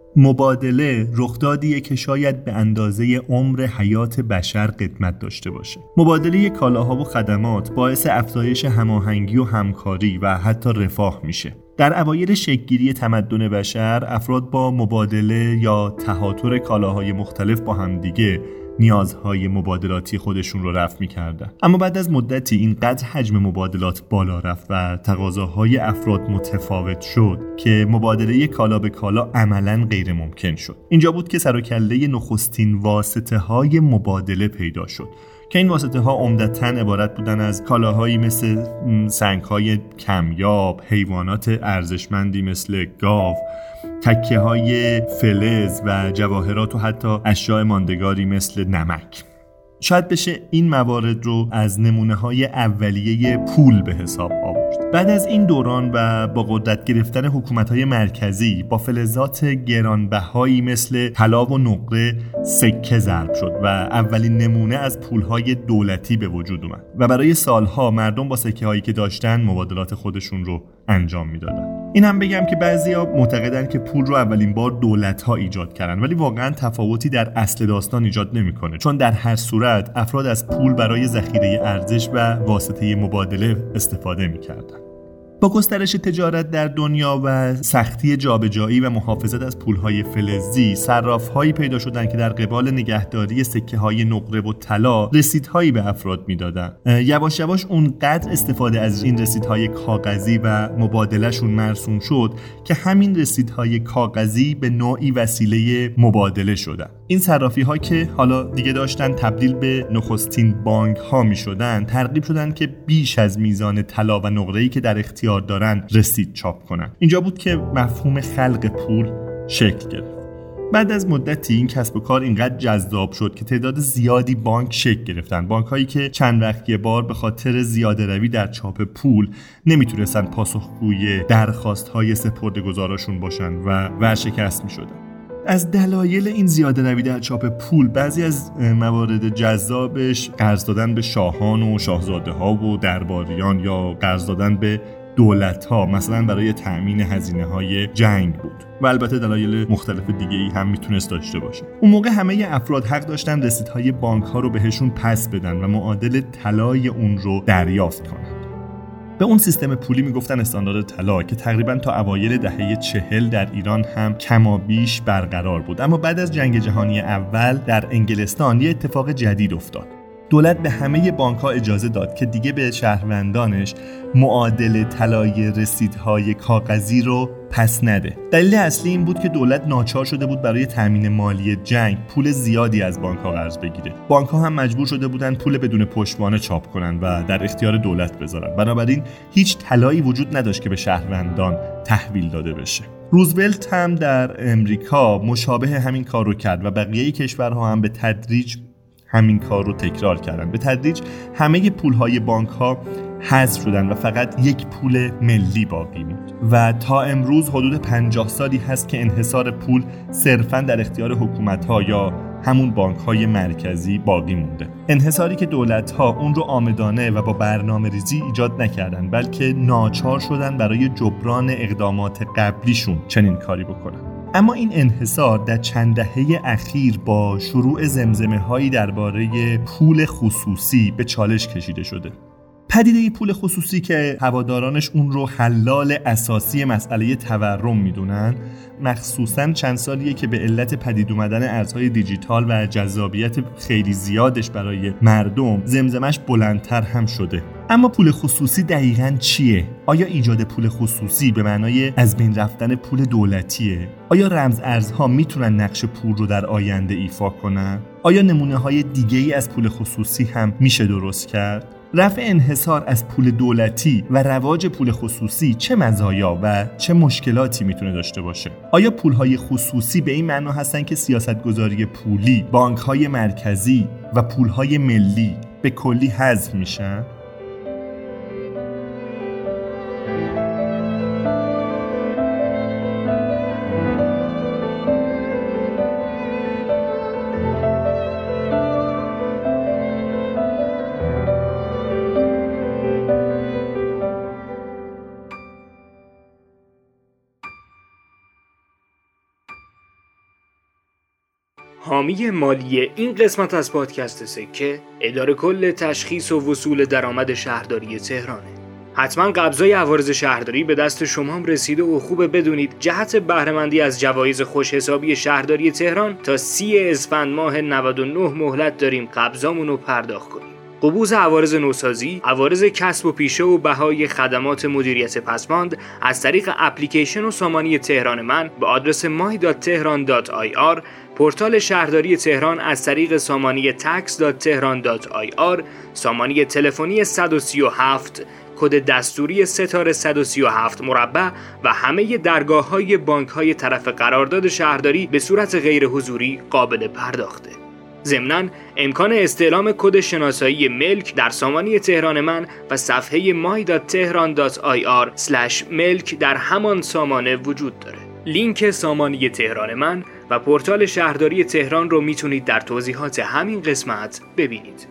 مبادله رخدادیه که شاید به اندازه عمر حیات بشر قدمت داشته باشه. مبادله کالاها و خدمات باعث افزایش هماهنگی و همکاری و حتی رفاه میشه. در اوایل شکل‌گیری تمدن بشر، افراد با مبادله یا تهاتر کالاهای مختلف با همدیگه نیازهای مبادلاتی خودشون رو رفع می‌کردن. اما بعد از مدتی اینقدر حجم مبادلات بالا رفت و تقاضاهای افراد متفاوت شد که مبادله کالا به کالا عملاً غیر ممکن شد. اینجا بود که سر و کله نخستین واسطه‌های مبادله پیدا شد که این واسطه‌ها عمدتاً عبارت بودن از کالاهایی مثل سنگ‌های کمیاب، حیوانات ارزشمندی مثل گاو، تکه‌های فلز و جواهرات و حتی اشیاء ماندگاری مثل نمک. شاید بشه این موارد رو از نمونه‌های اولیه پول به حساب آورد. بعد از این دوران و با قدرت گرفتن حکومت‌های مرکزی با فلزات گرانبهایی مثل طلا و نقره سکه ضرب شد و اولین نمونه از پول‌های دولتی به وجود اومد و برای سالها مردم با سکه‌هایی که داشتن مبادلات خودشون رو انجام میدادن. این هم بگم که بعضیا معتقدن که پول رو اولین بار دولت‌ها ایجاد کردن، ولی واقعا تفاوتی در اصل داستان ایجاد نمی‌کنه، چون در هر صورت افراد از پول برای ذخیره ارزش و واسطه مبادله استفاده می‌کردن. با گسترش تجارت در دنیا و سختی جابجایی و محافظت از پولهای فلزی، صراف‌هایی پیدا شدند که در قبال نگهداری سکه‌های نقره و طلا رسیدهایی به افراد میدادن. یواش یواش اونقدر استفاده از این رسیدهای کاغذی و مبادلهشون مرسوم شد که همین رسیدهای کاغذی به نوعی وسیله مبادله شدن. این صرافی‌ها که حالا دیگه داشتن تبدیل به نخستین بانک‌ها می‌شدن، ترغیب شدن که بیش از میزان طلا و نقره‌ای که در اختیار دارن رسید چاپ کنن. اینجا بود که مفهوم خلق پول شکل گرفت. بعد از مدتی این کسب و کار اینقدر جذاب شد که تعداد زیادی بانک شکل گرفتن. بانک‌هایی که چند وقت یه بار به خاطر زیاده روی در چاپ پول نمیتونستن پاسخگوی درخواست‌های سپرده‌گذاراشون باشن و ورشکست می‌شدن. از دلایل این زیاده روی در چاپ پول، بعضی از موارد جذابش قرض دادن به شاهان و شاهزاده‌ها و درباریان یا قرض دادن به دولت‌ها، مثلا برای تأمین هزینه‌های جنگ بود و البته دلایل مختلف دیگه‌ای هم میتونست داشته باشه. اون موقع همه افراد حق داشتن رسیدهای بانک‌ها رو بهشون پس بدن و معادل طلای اون رو دریافت کنن. به اون سیستم پولی میگفتن استاندارد طلا که تقریبا تا اوایل دهه 40 در ایران هم کمابیش برقرار بود. اما بعد از جنگ جهانی اول در انگلستان یه اتفاق جدید افتاد. دولت به همه بانک‌ها اجازه داد که دیگه به شهروندانش معادل طلای رسیدهای کاغذی رو پس نده. دلیل اصلی این بود که دولت ناچار شده بود برای تامین مالی جنگ پول زیادی از بانک‌ها قرض بگیره. بانک‌ها هم مجبور شده بودن پول بدون پشتوانه چاپ کنن و در اختیار دولت بذارن. بنابراین هیچ طلایی وجود نداشت که به شهروندان تحویل داده بشه. روزولت هم در امریکا مشابه همین کار رو کرد و بقیه کشورها هم به تدریج همین کار رو تکرار کردن. به تدریج همه پولهای بانک‌ها حذف شدن و فقط یک پول ملی باقی موند و تا امروز حدود 50 سالی هست که انحصار پول صرفاً در اختیار حکومت‌ها یا همون بانک‌های مرکزی باقی مونده. انحصاری که دولت‌ها اون رو عامدانه و با برنامه‌ریزی ایجاد نکردن، بلکه ناچار شدن برای جبران اقدامات قبلیشون چنین کاری بکنن. اما این انحصار در چند دهه اخیر با شروع زمزمه‌هایی درباره پول خصوصی به چالش کشیده شده. پدیده پول خصوصی که هوادارانش اون رو حلال اساسی مسئله تورم میدونن، مخصوصاً چند سالیه که به علت پدید اومدن ارزهای دیجیتال و جذابیت خیلی زیادش برای مردم زمزمش بلندتر هم شده. اما پول خصوصی دقیقاً چیه؟ آیا ایجاد پول خصوصی به معنای از بین رفتن پول دولتیه؟ آیا رمز ارزها میتونن نقش پول رو در آینده ایفا کنن؟ آیا نمونه‌های دیگه‌ای از پول خصوصی هم میشه درست کرد؟ رفع انحصار از پول دولتی و رواج پول خصوصی چه مزایا و چه مشکلاتی میتونه داشته باشه؟ آیا پولهای خصوصی به این معنا هستن که سیاستگذاری پولی، بانک‌های مرکزی و پولهای ملی به کلی حذف میشن؟ حامی مالی این قسمت از پادکست سکه اداره کل تشخیص و وصول درآمد شهرداری تهرانه. حتما قبضای عوارض شهرداری به دست شما هم رسیده و خوبه بدونید جهت بهره‌مندی از جوایز خوش حسابی شهرداری تهران تا 30 اسفند ماه 99 مهلت داریم قبضامون رو پرداخت کنیم. قبوض عوارض نوسازی، عوارض کسب و پیشه و بهای خدمات مدیریت پسماند از طریق اپلیکیشن و سامانی تهران من به آدرس my.tehran.ir، پورتال شهرداری تهران از طریق سامانی tax.tehran.ir، سامانی تلفنی 137 کد دستوری ستاره 137 مربع و همه درگاه‌های بانک‌های طرف قرارداد شهرداری به صورت غیر حضوری قابل پرداخته. ضمناً امکان استعلام کد شناسایی ملک در سامانی تهران من و صفحه my.tehran.ir/ملک در همان سامانه وجود داره. لینک سامانی تهران من و پورتال شهرداری تهران رو میتونید در توضیحات همین قسمت ببینید.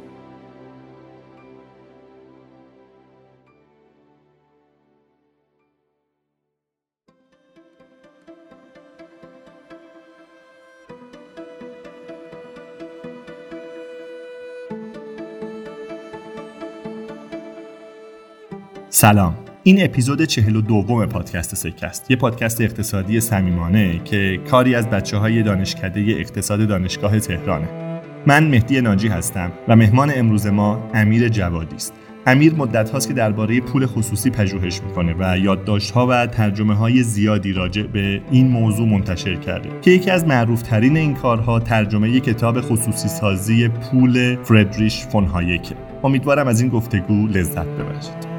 سلام، این اپیزود 42 پادکست سکه است. یه پادکست اقتصادی صمیمانه که کاری از بچه‌های دانشکده اقتصاد دانشگاه تهرانه. من مهدی ناجی هستم و مهمان امروز ما امیر جوادی است. امیر مدت هاست که درباره پول خصوصی پژوهش میکنه و یادداشت‌ها و ترجمه‌های زیادی راجع به این موضوع منتشر کرده که یکی از معروف‌ترین این کارها ترجمه کتاب خصوصی سازی پول فردریش فون هایکه. امیدوارم از این گفتگو لذت ببرید.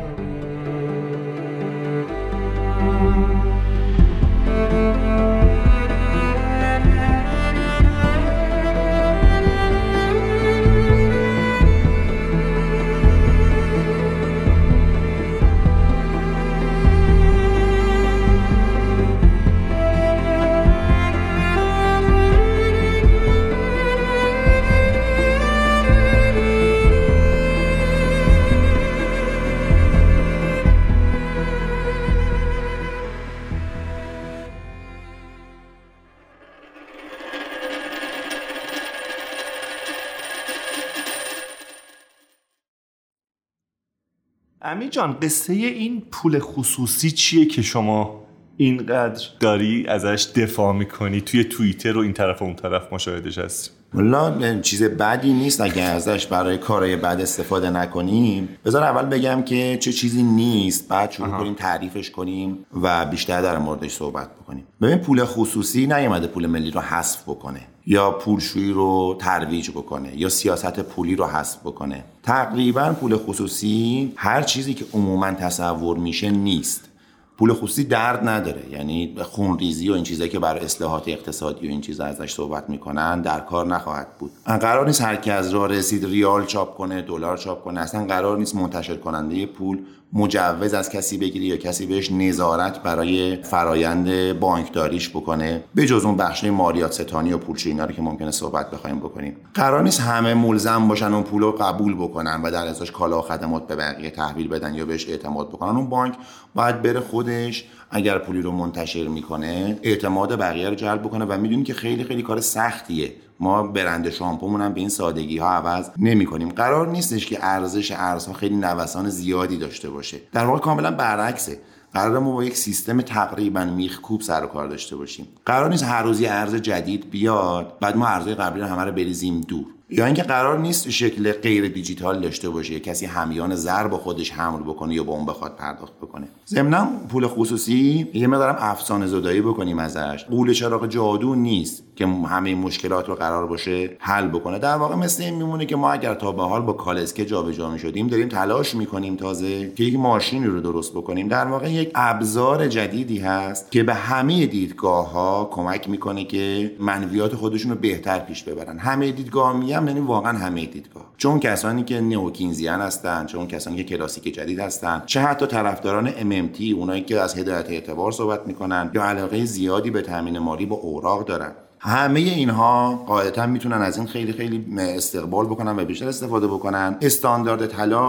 امیر جان، قصه این پول خصوصی چیه که شما اینقدر داری ازش دفاع میکنی؟ توی توییتر و این طرف و اون طرف مشاهدش هست. والله چیز بدی نیست اگه ازش برای کارهای بد استفاده نکنیم. بذار اول بگم که چه چیزی نیست، بعد شروع کنیم تعریفش کنیم و بیشتر در موردش صحبت بکنیم. ببین، پول خصوصی نیومده پول ملی رو حذف بکنه یا پولشویی رو ترویج بکنه یا سیاست پولی رو حذف بکنه. تقریبا پول خصوصی هر چیزی که عموما تصور میشه نیست. پول خصوصی درد نداره، یعنی خونریزی و این چیزایی که برای اصلاحات اقتصادی و این چیزا ازش صحبت میکنن در کار نخواهد بود. قرار نیست هر کی از راه رسید ریال چاپ کنه، دلار چاپ کنه. اصلا قرار نیست منتشر کننده پول مجوز از کسی بگیره یا کسی بهش نظارت برای فرایند بانکداریش بکنه، به جز اون بخشای مالیات ستانی و پولشویی اینا رو که ممکنه صحبت بخوایم بکنیم. قرار نیست همه ملزم باشن اون پولو قبول بکنن و در ازاش کالا و خدمات به بقیه تحویل بدن یا بهش اعتماد بکنن. اون بانک باید بره خودش اگر پولی رو منتشر میکنه اعتماد بقیه رو جلب بکنه و میدونی که خیلی خیلی کار سختیه. ما برند شامپومون هم به این سادگی ها عوض نمی کنیم. قرار نیستش که ارزش ارزها خیلی نوسان زیادی داشته باشه. در واقع کاملا برعکسه. قراره ما با یک سیستم تقریبا میخکوب سر و کار داشته باشیم. قرار نیست هر روز یه ارز جدید بیاد بعد ما ارزهای قبلی رو همه رو بریزیم دور. یا اینکه قرار نیست شکل غیر دیجیتال داشته باشه، کسی همیان زر با خودش حمل بکنه یا با اون بخواد پرداخت بکنه. ضمن پول خصوصی یه مقدارم افسانه زدایی بکنیم ازش. قول چراغ جادو نیست که همه مشکلات رو قرار باشه حل بکنه. در واقع مثل این میمونه که ما اگر تا به حال با کالسکه جابجا می‌شدیم داریم تلاش می‌کنیم تازه که یک ماشینی رو درست بکنیم. در واقع یک ابزار جدیدی هست که به همه دیدگاه‌ها کمک می‌کنه که منویات خودشون رو بهتر پیش ببرن. همه دیدگاه یعنی واقعا همه دیدگاه، چون کسانی که نئوکینزیان هستن، چون کسانی که کلاسیک جدید هستن، چه حتی طرفداران MMT، اونایی که از هدایت اعتبار صحبت میکنن یا علاقه زیادی به تامین مالی با اوراق دارن، همه اینها قاعدتا میتونن از این خیلی خیلی استقبال بکنن و بیشتر استفاده بکنن. استاندارد طلا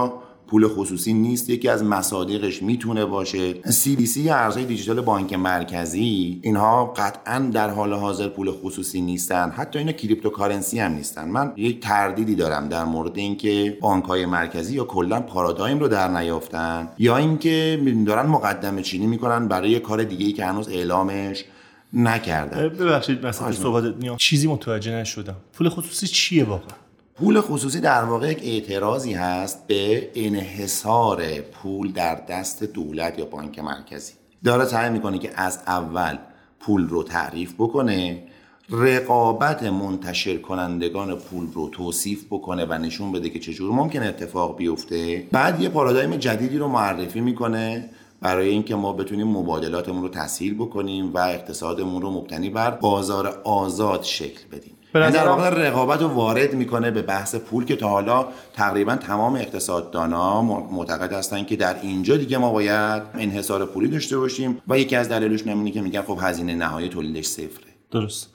پول خصوصی نیست، یکی از مصادیقش میتونه باشه. CBDC یا ارزهای دیجیتال بانک مرکزی، اینها قطعاً در حال حاضر پول خصوصی نیستن، حتی اینا کریپتوکارنسی هم نیستن. من یک تردیدی دارم در مورد اینکه بانک‌های مرکزی یا کلاً پارادایم رو در نیافتن یا اینکه دارن مقدمه چینی میکنن برای کار دیگه‌ای که هنوز اعلامش نکردن. ببخشید مثلا صحبت چیزی متوجه نشدم. پول خصوصی چیه واقعا؟ پول خصوصی در واقع یک اعتراضی هست به انحصار پول در دست دولت یا بانک مرکزی. داره سعی میکنه که از اول پول رو تعریف بکنه، رقابت منتشر کنندگان پول رو توصیف بکنه و نشون بده که چجور ممکن اتفاق بیفته. بعد یه پارادایم جدیدی رو معرفی میکنه برای اینکه ما بتونیم مبادلاتمون رو تسهیل بکنیم و اقتصادمون رو مبتنی بر بازار آزاد شکل بدیم. در واقع رقابت رو وارد میکنه به بحث پول که تا حالا تقریبا تمام اقتصاددانا معتقد هستن که در اینجا دیگه ما باید انحصار پولی داشته باشیم و یکی از دلایلش اینه که میگن خب هزینه نهایی تولیدش صفره. درست.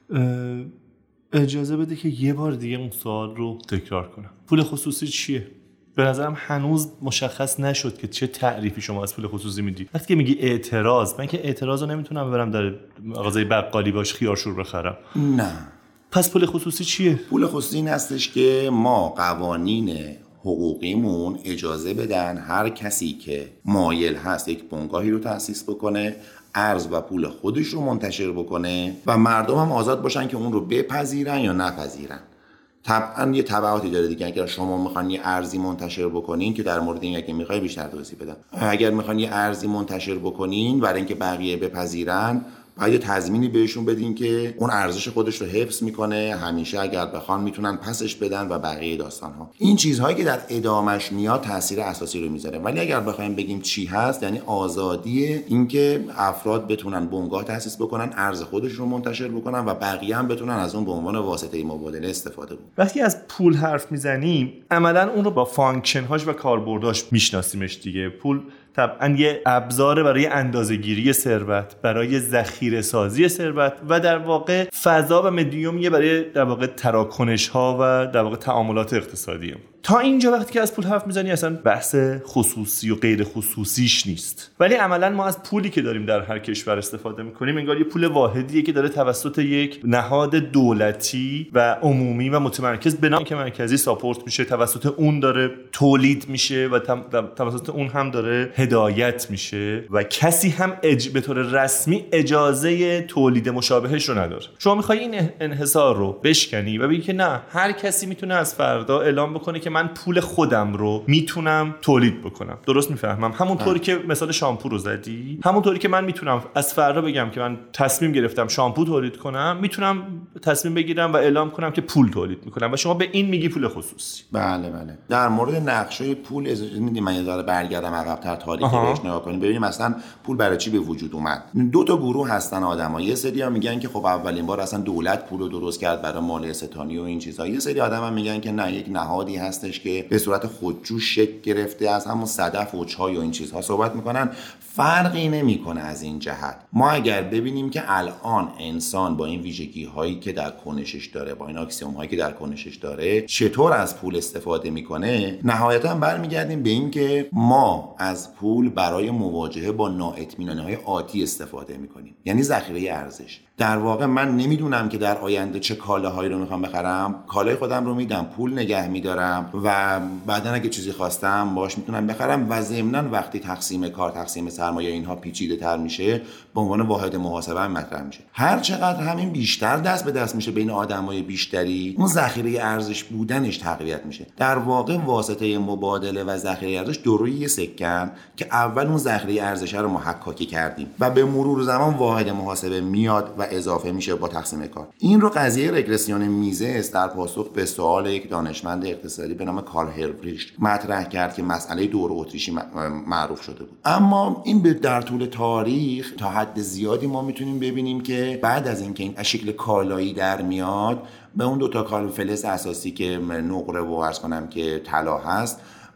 اجازه بده که یه بار دیگه اون سوال رو تکرار کنم. پول خصوصی چیه؟ به نظرم هنوز مشخص نشد که چه تعریفی شما از پول خصوصی میدی. وقتی که میگی اعتراض، من که اعتراض رو نمیتونم ببرم در مغازه بقالی باش خیارشور بخرم. نه. پس پول خصوصی چیه؟ پول خصوصی این هستش که ما قوانین حقوقیمون اجازه بدن هر کسی که مایل هست یک بنگاهی رو تأسیس بکنه، ارز و پول خودش رو منتشر بکنه و مردم هم آزاد باشن که اون رو بپذیرن یا نپذیرن. طبعا یه تبعاتی داره دیگه. اگر شما میخوان یه ارزی منتشر بکنین که در مورد این اگه میخوای بیشتر توضیح بدم، اگر میخوان یه ارزی منتشر بکنین برای اینکه بقیه بپذیرن، باید تضمینی بهشون بدین که اون ارزش خودش رو حفظ میکنه، همیشه اگر بخوان میتونن پسش بدن و بقیه داستان ها. این چیزهایی که در ادامش میاد تاثیر اساسی رو میذاره. ولی اگر بخوایم بگیم چی هست، یعنی آزادی اینکه افراد بتونن بنگاه تأسیس بکنن، ارز خودش رو منتشر بکنن و بقیه هم بتونن از اون به عنوان واسطه مبادله استفاده بکنن. وقتی از پول حرف میزنیم عملاً اون رو با فانکشن هاش و کاربرداش میشناسیمش دیگه. پول طبعاً یه ابزار برای اندازه‌گیری ثروت، برای ذخیره سازی ثروت و در واقع فضا و مدیومیه برای در واقع تراکنش ها و در واقع تعاملات اقتصادی. تا اینجا وقتی که از پول حرف میزنی اصلا بحث خصوصی و غیر خصوصیش نیست. ولی عملاً ما از پولی که داریم در هر کشور استفاده میکنیم انگار یه پول واحدیه که داره توسط یک نهاد دولتی و عمومی و متمرکز به نام که مرکزی ساپورت میشه، توسط اون داره تولید میشه و توسط اون هم داره هدایت میشه و کسی هم به طور رسمی اجازه تولید مشابهش رو نداره. شما میخوای این انحصار رو بشکنی و بگی که نه، هر کسی میتونه از فردا اعلام بکنه که من پول خودم رو میتونم تولید بکنم. درست میفهمم؟ همونطوری که مثال شامپو رو زدی، همونطوری که من میتونم از فردا بگم که من تصمیم گرفتم شامپو تولید کنم، میتونم تصمیم بگیرم و اعلام کنم که پول تولید میکنم و شما به این میگی پول خصوصی. بله. در مورد نقشه پول اجازه میدید من یه ذره برگردم عقب‌تر تاریخی بهش نگاه کنیم، ببینیم مثلا پول برای چی به وجود اومد. دو تا گروه هستن آدم‌ها. یه سری‌ها میگن که خب اولین بار اصلا دولت پول رو درست کرد برای مال استانی و این چیزا. یه سری آدم‌ها میگن که نه، یک نهادی هستش که به صورت خودجوش شکل گرفته، از همون صدف و چای و این چیزها صحبت میکنن. فرقی نمیکنه از این جهت. ما اگر ببینیم که الان انسان با این ویژگی هایی که در کنشش داره، با این اکسیوم هایی که در کنشش داره، چطور از پول استفاده میکنه، نهایتا برمیگردیم به این که ما از پول برای مواجهه با نااطمینانی های آتی استفاده میکنیم، یعنی ذخیره ارزش. در واقع من نمیدونم که در آینده چه کالاهایی رو میخوام بخرم، کالای خودم رو میدم، پول نگه میدارم و بعدن اگه چیزی خواستم باش میتونم بخرم و ضمناً وقتی تقسیم کار، تقسیم سرمایه اینها پیچیده تر میشه، به عنوان واحد محاسبه هم مطرح میشه. هر چقدر همین بیشتر دست به دست میشه بین آدمای بیشتری، اون ذخیره ارزش بودنش تقویت میشه. در واقع واسطه مبادله و ذخیره ارزش دو روی یک سکن که اول اون ذخیره ارزش رو ما حکاکی کردیم و به مرور زمان واحد محاسبه میاد و اضافه میشه با تقسیم کار. این رو قضیه رگرسیون میزه در پاسخ به سوال یک دانشمند اقتصادی به نام کارل هربریشت مطرح کرد که مسئله دور اتریشی معروف شده بود. اما این در طول تاریخ تا حد زیادی ما میتونیم ببینیم که بعد از اینکه این شکل کالایی در میاد، به اون دو تا کال فلز اساسی که نقره و عرض کنم که طلا هست،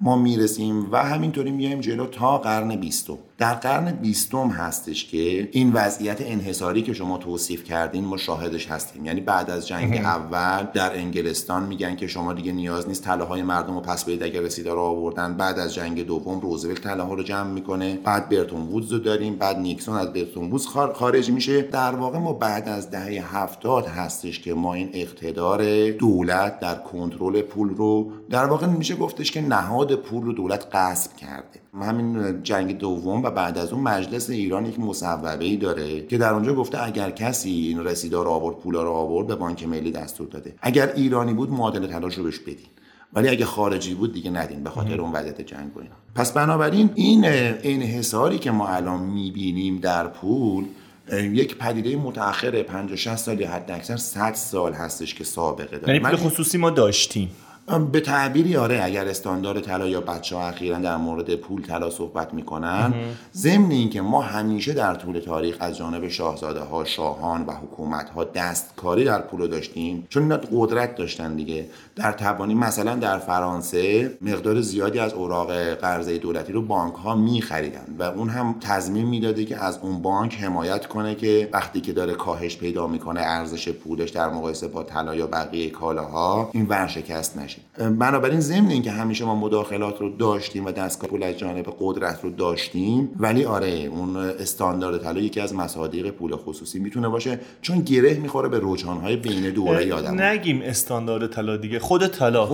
ما میرسیم و همینطوری میایم جلو تا قرن 20. در قرن 20 هستش که این وضعیت انحصاری که شما توصیف کردین ما شاهدش هستیم. یعنی بعد از جنگ اول در انگلستان میگن که شما دیگه نیاز نیست طلاهای مردم رو پس بدید اگر رسیدار رو آوردن. بعد از جنگ دوم روزولت طلاها رو جمع میکنه، بعد برتون وودز رو داریم، بعد نیکسون از برتون وودز خارج میشه. در واقع ما بعد از دهه 70 هستش که ما این اقتدار دولت در کنترل پول رو در واقع میشه گفتش که نهاد پول رو دولت غصب کرده. همین جنگ دوم و بعد از اون مجلس ایران یک مصوبه‌ای داره که در اونجا گفته اگر کسی این رسیدار آورد، پولا رو آورد، به بانک ملی دستور داده اگر ایرانی بود معادل طلاش رو بهش بدین، ولی اگه خارجی بود دیگه ندین به خاطر اون وضعیت جنگ و اینا. پس بنابراین این انحصاری که ما الان میبینیم در پول یک پدیده متأخر 50-60 سال یا حد اکثر 100 سال هستش که سابقه داره. یعنی پول خصوصی ما داشتیم به تعبیری آره. اگر استاندارد طلا یا بچه‌ها اخیراً در مورد پول طلا صحبت میکنن، ضمن این که ما همیشه در طول تاریخ از جانب شاهزاده‌ها، شاهان و حکومت‌ها دستکاری در پول داشتیم، چون اینا قدرت داشتن دیگه. در تبانی مثلا در فرانسه مقدار زیادی از اوراق قرضه دولتی رو بانک‌ها می‌خریدن و اون هم تضمین میداده که از اون بانک حمایت کنه که وقتی که داره کاهش پیدا میکنه ارزش پولش در مقایسه با طلا یا بقیه کالاها، این ورشکست نشه. بنابراین ضمن این که همیشه ما مداخلات رو داشتیم و دستگاه پول از جانب قدرت رو داشتیم، ولی آره اون استاندارد طلا یکی از مصادیق پول خصوصی میتونه باشه، چون گره میخوره به رجحان‌های بین دوره آدم. نگیم استاندارد طلا دیگه، خود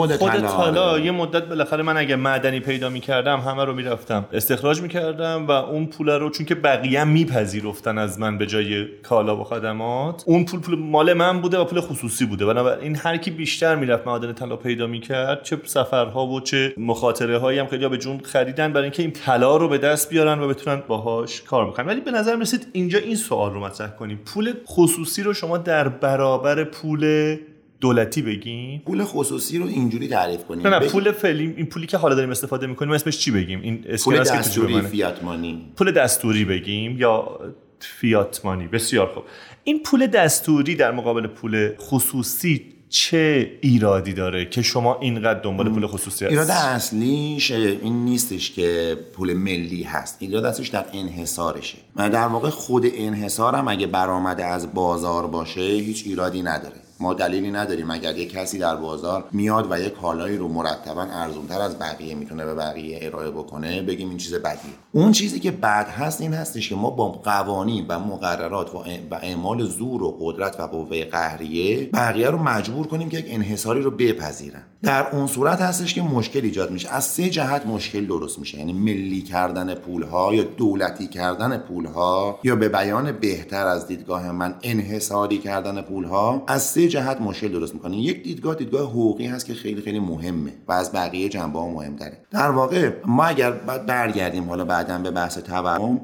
طلا یه مدت بالاخره من اگه معدنی پیدا میکردم همه رو میرفتم استخراج میکردم و اون پول رو چون که بقیه میپذیرفتن از من به جای کالا و خدمات، اون پول مال من بوده و پول خصوصی بوده. بنابراین هر کی بیشتر میرفت معدن طلا پیدا میکرد، چه سفرها و چه مخاطره هایی هم خیلی به جون خریدن برای اینکه این طلا رو به دست بیارن و بتونن باهاش کار بکنن. ولی به نظر میرسید اینجا این سوال رو مطرح کنیم، پول خصوصی رو شما در برابر پول دولتی بگیم؟ پول خصوصی رو اینجوری تعریف کنیم. نه پول فعلی، این پولی که حالا داریم استفاده میکنیم اسمش چی بگیم؟ این پول دستوری، فیات مانی. پول دستوری بگیم یا فیات مانی؟ بسیار خوب. این پول دستوری در مقابل پول خصوصی چه ایرادی داره که شما اینقدر دنبال پول خصوصی هست؟ ایراد اصلیش این نیستش که پول ملی هست، ایراد اصلیش در انحصارشه. من در واقع خود انحصارم اگه برآمده از بازار باشه هیچ ایرادی نداره. ما دلیلی نداریم اگر یک کسی در بازار میاد و یک کالایی رو مرتباً ارزان‌تر از بقیه میتونه به بقیه ارائه بکنه بگیم این چیز بدیه. اون چیزی که بد هست این هستش که ما با قوانین و مقررات و اعمال زور و قدرت و قوه قهریه بقیه رو مجبور کنیم که یک انحصاری رو بپذیرن. در اون صورت هستش که مشکل ایجاد میشه. از سه جهت مشکل درست میشه، یعنی ملی کردن پولها یا دولتی کردن پولها یا به بیان بهتر از دیدگاه من انحصاری کردن پولها از سه جهت مشکل درست میکنه. یک دیدگاه حقوقی هست که خیلی خیلی مهمه و از بقیه جنبه‌ها مهم‌تره. در واقع ما اگر برگردیم حالا بعداً به بحث تورم،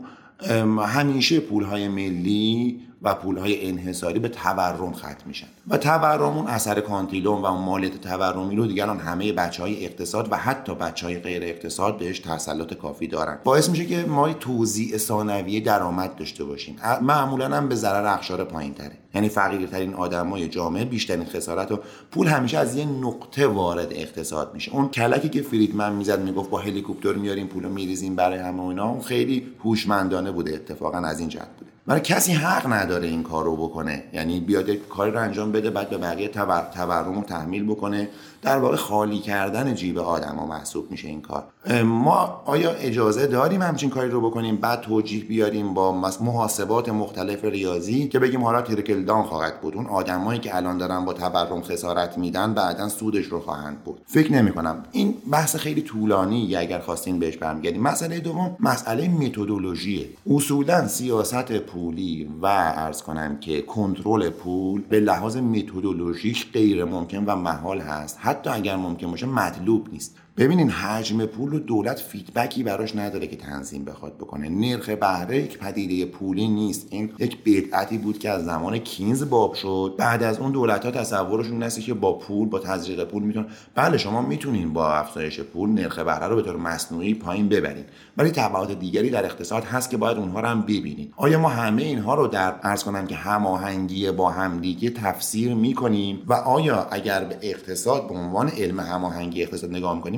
همیشه پولهای ملی و پولهای انحصاری به تورم ختم میشن و تورم اون اثر کانتیلوم و اون مالیات تورمی رو دیگران همه بچهای اقتصاد و حتی بچهای غیر اقتصاد بهش تسلط کافی دارن. باعث میشه که ما توزیع ثانویه درآمد داشته باشیم. معمولا هم به ضرر اقشار پایین‌تره، یعنی فقیرترین آدمای جامعه بیشترین خسارت و پول همیشه از یه نقطه وارد اقتصاد میشه. اون کلکی که فریدمن میزد میگفت با هلیکوپتر میاریم پولو میریزیم برای همه اینا، اون خیلی هوشمندانه بوده، اتفاقا از این جهت بوده. ولی کسی حق نداره این کار رو بکنه، یعنی بیاد کاری رو انجام بده بعد به بقیه تورم رو تحمیل بکنه. در واقع خالی کردن جیب آدم‌ها محسوب میشه این کار. ما آیا اجازه داریم همچین کاری رو بکنیم بعد توجیه بیاریم با محاسبات مختلف ریاضی که بگیم حالا تریکل داون خواهد بود، اون آدمایی که الان دارن با تورم خسارت میدن بعداً سودش رو خواهند برد؟ فکر نمی‌کنم. این بحث خیلی طولانیه اگر خواستین بهش برمیگردیم. مسئله دوم مسئله متدولوژیه. اصولاً سیاست پولی و عرض کنم که کنترل پول به لحاظ متدولوژیش غیر ممکن و محال هست، حتی اگر ممکن باشه مطلوب نیست. ببینین حجم پول رو دولت فیدبکی براش نداره که تنظیم بخواد بکنه. نرخ بهره یک پدیده پولی نیست، این یک بدعتی بود که از زمان کینز باب شد. بعد از اون دولت‌ها تصورشون نسته که با پول، با تزریق پول میتونن، بله شما میتونین با افزایش پول نرخ بهره رو به طور مصنوعی پایین ببرین، ولی تبعات دیگری در اقتصاد هست که باید اونها رو هم ببینید. آیا ما همه اینها رو در عرض کنم که هماهنگی با همدیگه تفسیر میکنیم و آیا اگر به اقتصاد به عنوان علم هماهنگی اقتصاد نگاه میکنیم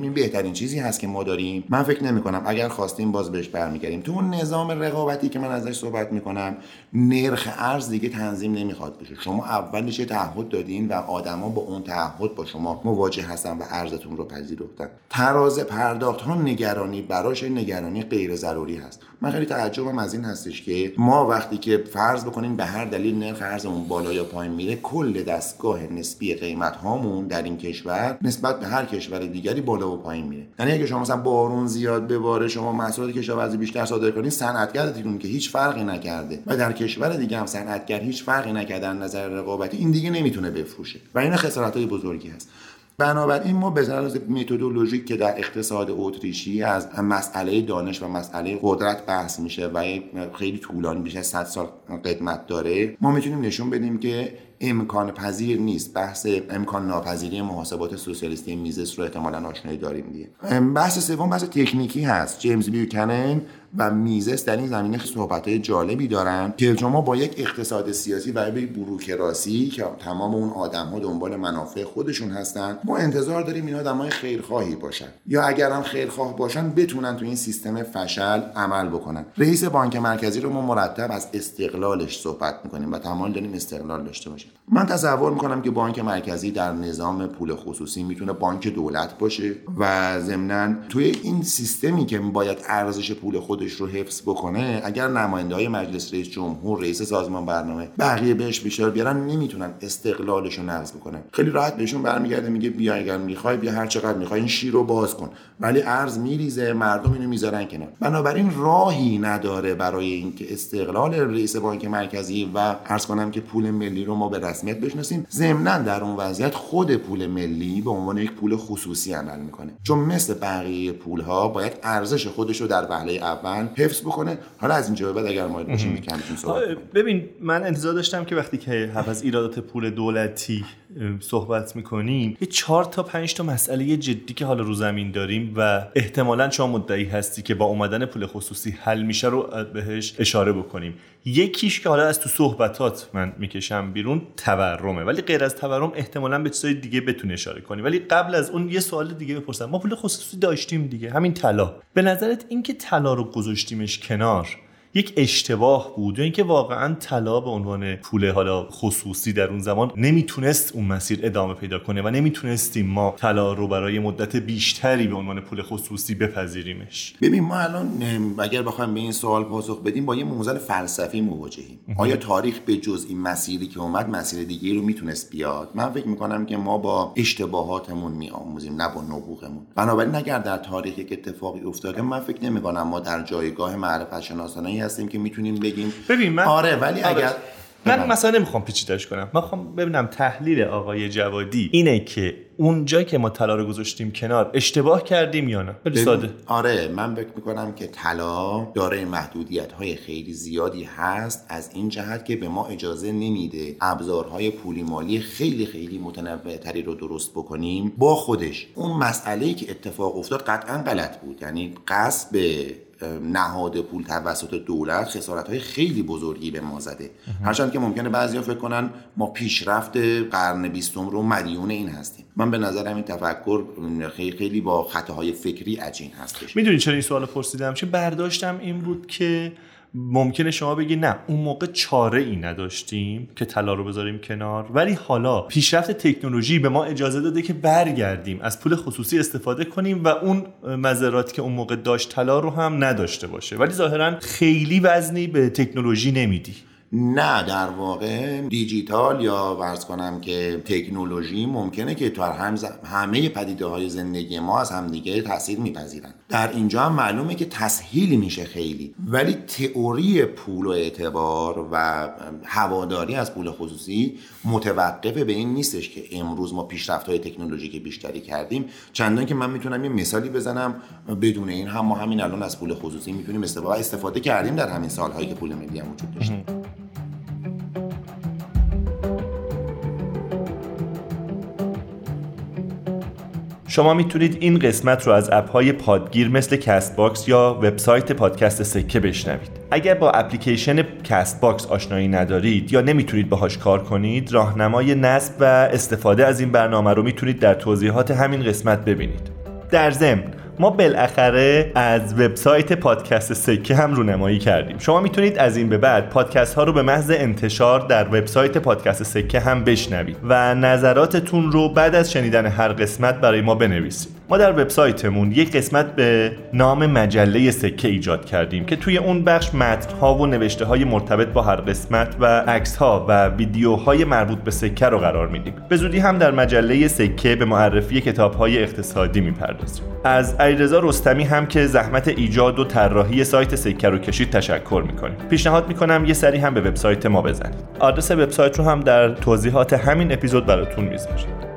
این بهترین چیزی هست که ما داریم. من فکر نمی‌کنم اگر خواستیم باز بهش برمیگردیم. تو اون نظام رقابتی که من ازش صحبت می‌کنم، نرخ ارز دیگه تنظیم نمی‌خواد بشه. شما اولش تعهد دادین و آدما با اون تعهد با شما مواجه هستن و ارزتون رو پذیرفتن. تراز پرداخت‌ها نگرانی براش نگرانی غیر ضروری هست. من خیلی تعجبم از این هستش که ما وقتی که فرض بکنیم به هر دلیل نرخ ارزمون بالا یا پایین میره، کل دستگاه نسبی قیمت هامون در این کشور نسبت به هر کشور دیگری بالا و پایین میره. یعنی اگه شما مثلا بارون زیاد بباره، شما محصولات کشاورزی بیشتر صادر کنین، صنعتگرتون که هیچ فرقی نکرده و در کشور دیگه هم صنعتگر هیچ فرقی نکرده از نظر رقابتی، این دیگه نمیتونه بفروشه و این خسارت‌های بزرگی هست. بنابراین ما به طرز متدولوژیک که در اقتصاد اتریشی از مسئله دانش و مسئله قدرت بحث میشه و خیلی طولانی بیش از 100 سال قدمت داره، ما میتونیم نشون بدیم که امکان پذیر نیست. بحث امکان ناپذیری محاسبات سوسیالیستی میزس رو احتمالاً آشنایی داریم دیگه. بحث سوم بحث تکنیکی هست. جیمز بیوکنن و میزس در این زمینه صحبت‌های جالبی دارن که شما با یک اقتصاد سیاسی و یک بوروکراسی که تمام اون آدم‌ها دنبال منافع خودشون هستن، ما انتظار داریم اینا آدمای خیرخواهی باشن، یا اگر هم خیرخواه باشن بتونن تو این سیستم فشل عمل بکنن. رئیس بانک مرکزی رو ما مرتب از استقلالش صحبت می‌کنیم و تمایل داریم استقلال داشته باشه. من تصور می‌کنم که بانک مرکزی در نظام پول خصوصی میتونه بانک دولت باشه و ضمناً توی این سیستمی که باید ارزش پول خودش رو حفظ بکنه، اگر نماینده‌های مجلس رئیس جمهور، رئیس سازمان برنامه، بقیه بهش فشار بیارن، نمیتونن استقلالش رو نقض بکنن. خیلی راحت بهشون برمیگرده میگه بیا اگر میخوای بیا هر چقدر میخوای این شیر رو باز کن، ولی ارز میریزه، مردم اینو میذارن کنار. بنابراین راهی نداره برای اینکه استقلال رئیس بانک مرکزی و عرض کنم که پول ملی رو ما به رسمیت بشناسیم. ضمناً در اون وضعیت خود پول ملی به عنوان یک پول خصوصی عمل میکنه، چون مثل بقیه پولها باید ارزش خودش رو در وهله اول حفظ بکنه. حالا از اینجا بعد اگر ما باشیم می‌کنیم صحبت. ببین من انتظار داشتم که وقتی که از ایرادات پول دولتی صحبت می‌کنیم، یه 4 تا 5 تا مسئله جدی که حالا رو زمین داریم و احتمالاً شما مدعی هستی که با اومدن پول خصوصی حل میشه رو بهش اشاره بکنیم. یکیش که حالا از تو صحبتات من میکشم بیرون تورمه، ولی غیر از تورم احتمالاً به چیزای دیگه بتونه اشاره کنی. ولی قبل از اون یه سوال دیگه بپرسم. ما پول خصوصی داشتیم دیگه، همین طلا. به نظرت این که طلا رو گذاشتیمش کنار یک اشتباه بود یا اینکه واقعا طلا به عنوان پول حالا خصوصی در اون زمان نمیتونست اون مسیر ادامه پیدا کنه و نمیتونستیم ما طلا رو برای مدت بیشتری به عنوان پول خصوصی بپذیریمش؟ ببین ما الان اگر بخوایم به این سوال پاسخ بدیم با یه موزل فلسفی مواجهیم. آیا تاریخ به جز این مسیری که اومد مسیر دیگه رو میتونست بیاد؟ من فکر میکنم که ما با اشتباهاتمون میآموزیم نه با نبوغمون. بنابراین اگر در تاریخ یک اتفاقی افتاده، من فکر نمیکنم ما در جایگاه معرفت شناسانه هستیم که میتونیم بگیم ببین من آره، ولی اگر من مثلا نمیخوام پیچیده‌اش کنم، من میخوام ببینم تحلیل آقای جوادی اینه که اونجا که ما طلا رو گذاشتیم کنار اشتباه کردیم یا نه؟ خیلی ساده. آره من فکر میکنم که طلا دارای محدودیت‌های خیلی زیادی هست، از این جهت که به ما اجازه نمیده ابزارهای پولی مالی خیلی خیلی متنوع‌تری رو درست بکنیم با خودش. اون مسئله‌ای که اتفاق افتاد قطعاً غلط بود، یعنی غصب نهاد پول توسط دولت خسارت‌های خیلی بزرگی به ما زده. هرچند که ممکنه بعضیا فکر کنن ما پیشرفت قرن 20 رو مدیون این هستیم. من به نظرم این تفکر خیلی با خطاهای فکری عجین هستش. میدونی چرا این سوالو پرسیدم؟ چون برداشتم این بود که ممکنه شما بگی نه اون موقع چاره ای نداشتیم که طلا رو بذاریم کنار، ولی حالا پیشرفت تکنولوژی به ما اجازه داده که برگردیم از پول خصوصی استفاده کنیم و اون مضراتی که اون موقع داشت طلا رو هم نداشته باشه. ولی ظاهرا خیلی وزنی به تکنولوژی نمیدی. نه در واقع دیجیتال یا فرض کنم که تکنولوژی ممکنه که تو همه پدیده‌های زندگی ما از همدیگه تأثیر میپذیرن. در اینجا هم معلومه که تسهیل میشه خیلی، ولی تئوری پول و اعتبار و هواداری از پول خصوصی متوقف به این نیستش که امروز ما پیشرفت‌های تکنولوژیکی بیشتری کردیم. چندان که من میتونم یه مثالی بزنم، بدون این هم ما همین الان از پول خصوصی میتونیم استفاده کردیم در همین سال‌هایی که پول ملی هم وجود داشت. شما میتونید این قسمت رو از اپ‌های پادگیر مثل کست باکس یا وبسایت پادکست سکه بشنوید. اگر با اپلیکیشن کست باکس آشنایی ندارید یا نمیتونید باهاش کار کنید، راهنمای نصب و استفاده از این برنامه رو میتونید در توضیحات همین قسمت ببینید. در ضمن ما بالاخره از وبسایت پادکست سکه هم رونمایی کردیم. شما میتونید از این به بعد پادکست ها رو به محض انتشار در وبسایت پادکست سکه هم بشنوید و نظراتتون رو بعد از شنیدن هر قسمت برای ما بنویسید. ما در وبسایتمون یک قسمت به نام مجله سکه ایجاد کردیم که توی اون بخش متن‌ها و نوشته‌های مرتبط با هر قسمت و عکس‌ها و ویدیوهای مربوط به سکه رو قرار میدیم. به زودی هم در مجله سکه به معرفی کتاب‌های اقتصادی میپردازیم. از علیرضا رستمی هم که زحمت ایجاد و طراحی سایت سکه رو کشید تشکر می‌کنیم. پیشنهاد می‌کنم یه سری هم به وبسایت ما بزنید. آدرس وبسایت رو هم در توضیحات همین اپیزود براتون میذارم.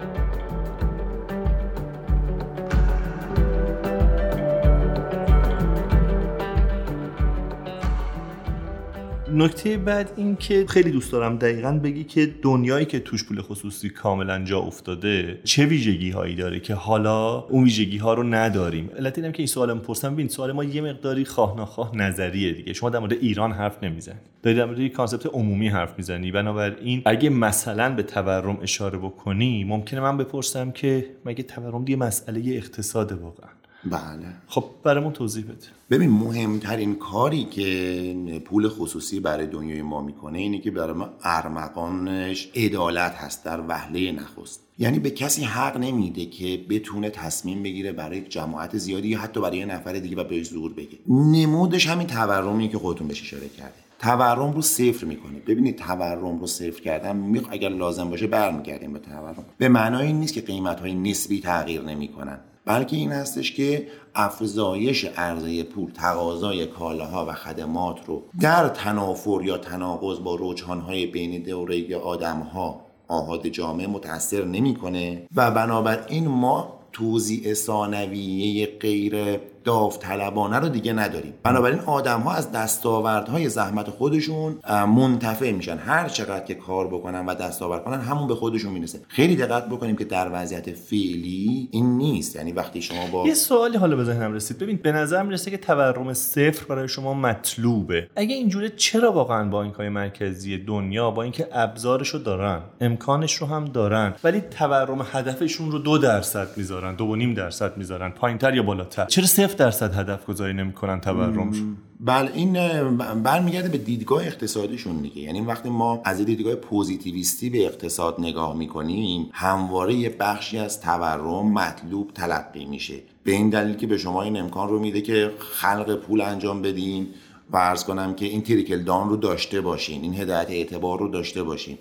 نکته بعد این که خیلی دوست دارم دقیقاً بگی که دنیایی که توش پول خصوصی کاملا جا افتاده چه ویژگی هایی داره که حالا اون ویژگی ها رو نداریم. علت اینم که این سوالو میپرسم ببین سوال ما یه مقداری خواه ناخواه نظریه دیگه. شما در مورد ایران حرف نمیزنی، داری در مورد کانسپت عمومی حرف میزنی. بنابراین اگه مثلا به تورم اشاره بکنی ممکنه من بپرسم که مگه تورم دیگه مسئله اقتصاده واقعا؟ بله. خب برامون توضیح بده. ببین مهمترین کاری که پول خصوصی برای دنیای ما میکنه اینه که برای ما ارمغانش عدالت هست در وهله نخست. یعنی به کسی حق نمیده که بتونه تصمیم بگیره برای جماعت زیادی یا حتی برای یه نفر دیگه و بهش زور بگه. نمودش همین تورمی که خودتون بهش اشاره کردید. تورم رو صفر میکنه. ببینید تورم رو صفر کردن اگر لازم باشه برمیگردیم به تورم. به معنای این نیست که قیمت‌های نسبی تغییر نمیکنن، بلکه این هستش که افزایش عرضه پول، تقاضای کالاها و خدمات رو در تنافر یا تناقض با رجحان‌های بین دوره آدم‌ها آحاد جامعه متأثر نمی‌کنه و بنابراین ما توزیع ثانویه غیر داوطلبانه رو دیگه نداریم. بنابراین آدم‌ها از دستاوردهای زحمت خودشون منتفع میشن. هر چقدر که کار بکنن و دستاورد کنن همون به خودشون میرسه. خیلی دقت بکنیم که در وضعیت فعلی این نیست. یعنی وقتی شما با یه سوالی حالا به ذهنم رسید. ببین به نظر میرسه که تورم صفر برای شما مطلوبه. اگه اینجوره چرا واقعا بانک‌های مرکزی دنیا با اینکه ابزارشو دارن، امکانش رو هم دارن، ولی تورم هدفشون رو 2% میذارن، 2.5% میذارن، پایین‌تر یا بالاتر؟ چرا 0% هدف گذاری نمی‌کنن تورمش؟ بله این برمیگرده به دیدگاه اقتصادیشون دیگه. یعنی وقتی ما از دیدگاه پوزیتیویستی به اقتصاد نگاه میکنیم همواره یه بخشی از تورم مطلوب تلقی میشه، به این دلیل که به شما این امکان رو میده که خلق پول انجام بدین و عرض کنم که این تریکل داون رو داشته باشین، این هدایت اعتبار رو داشته باشین.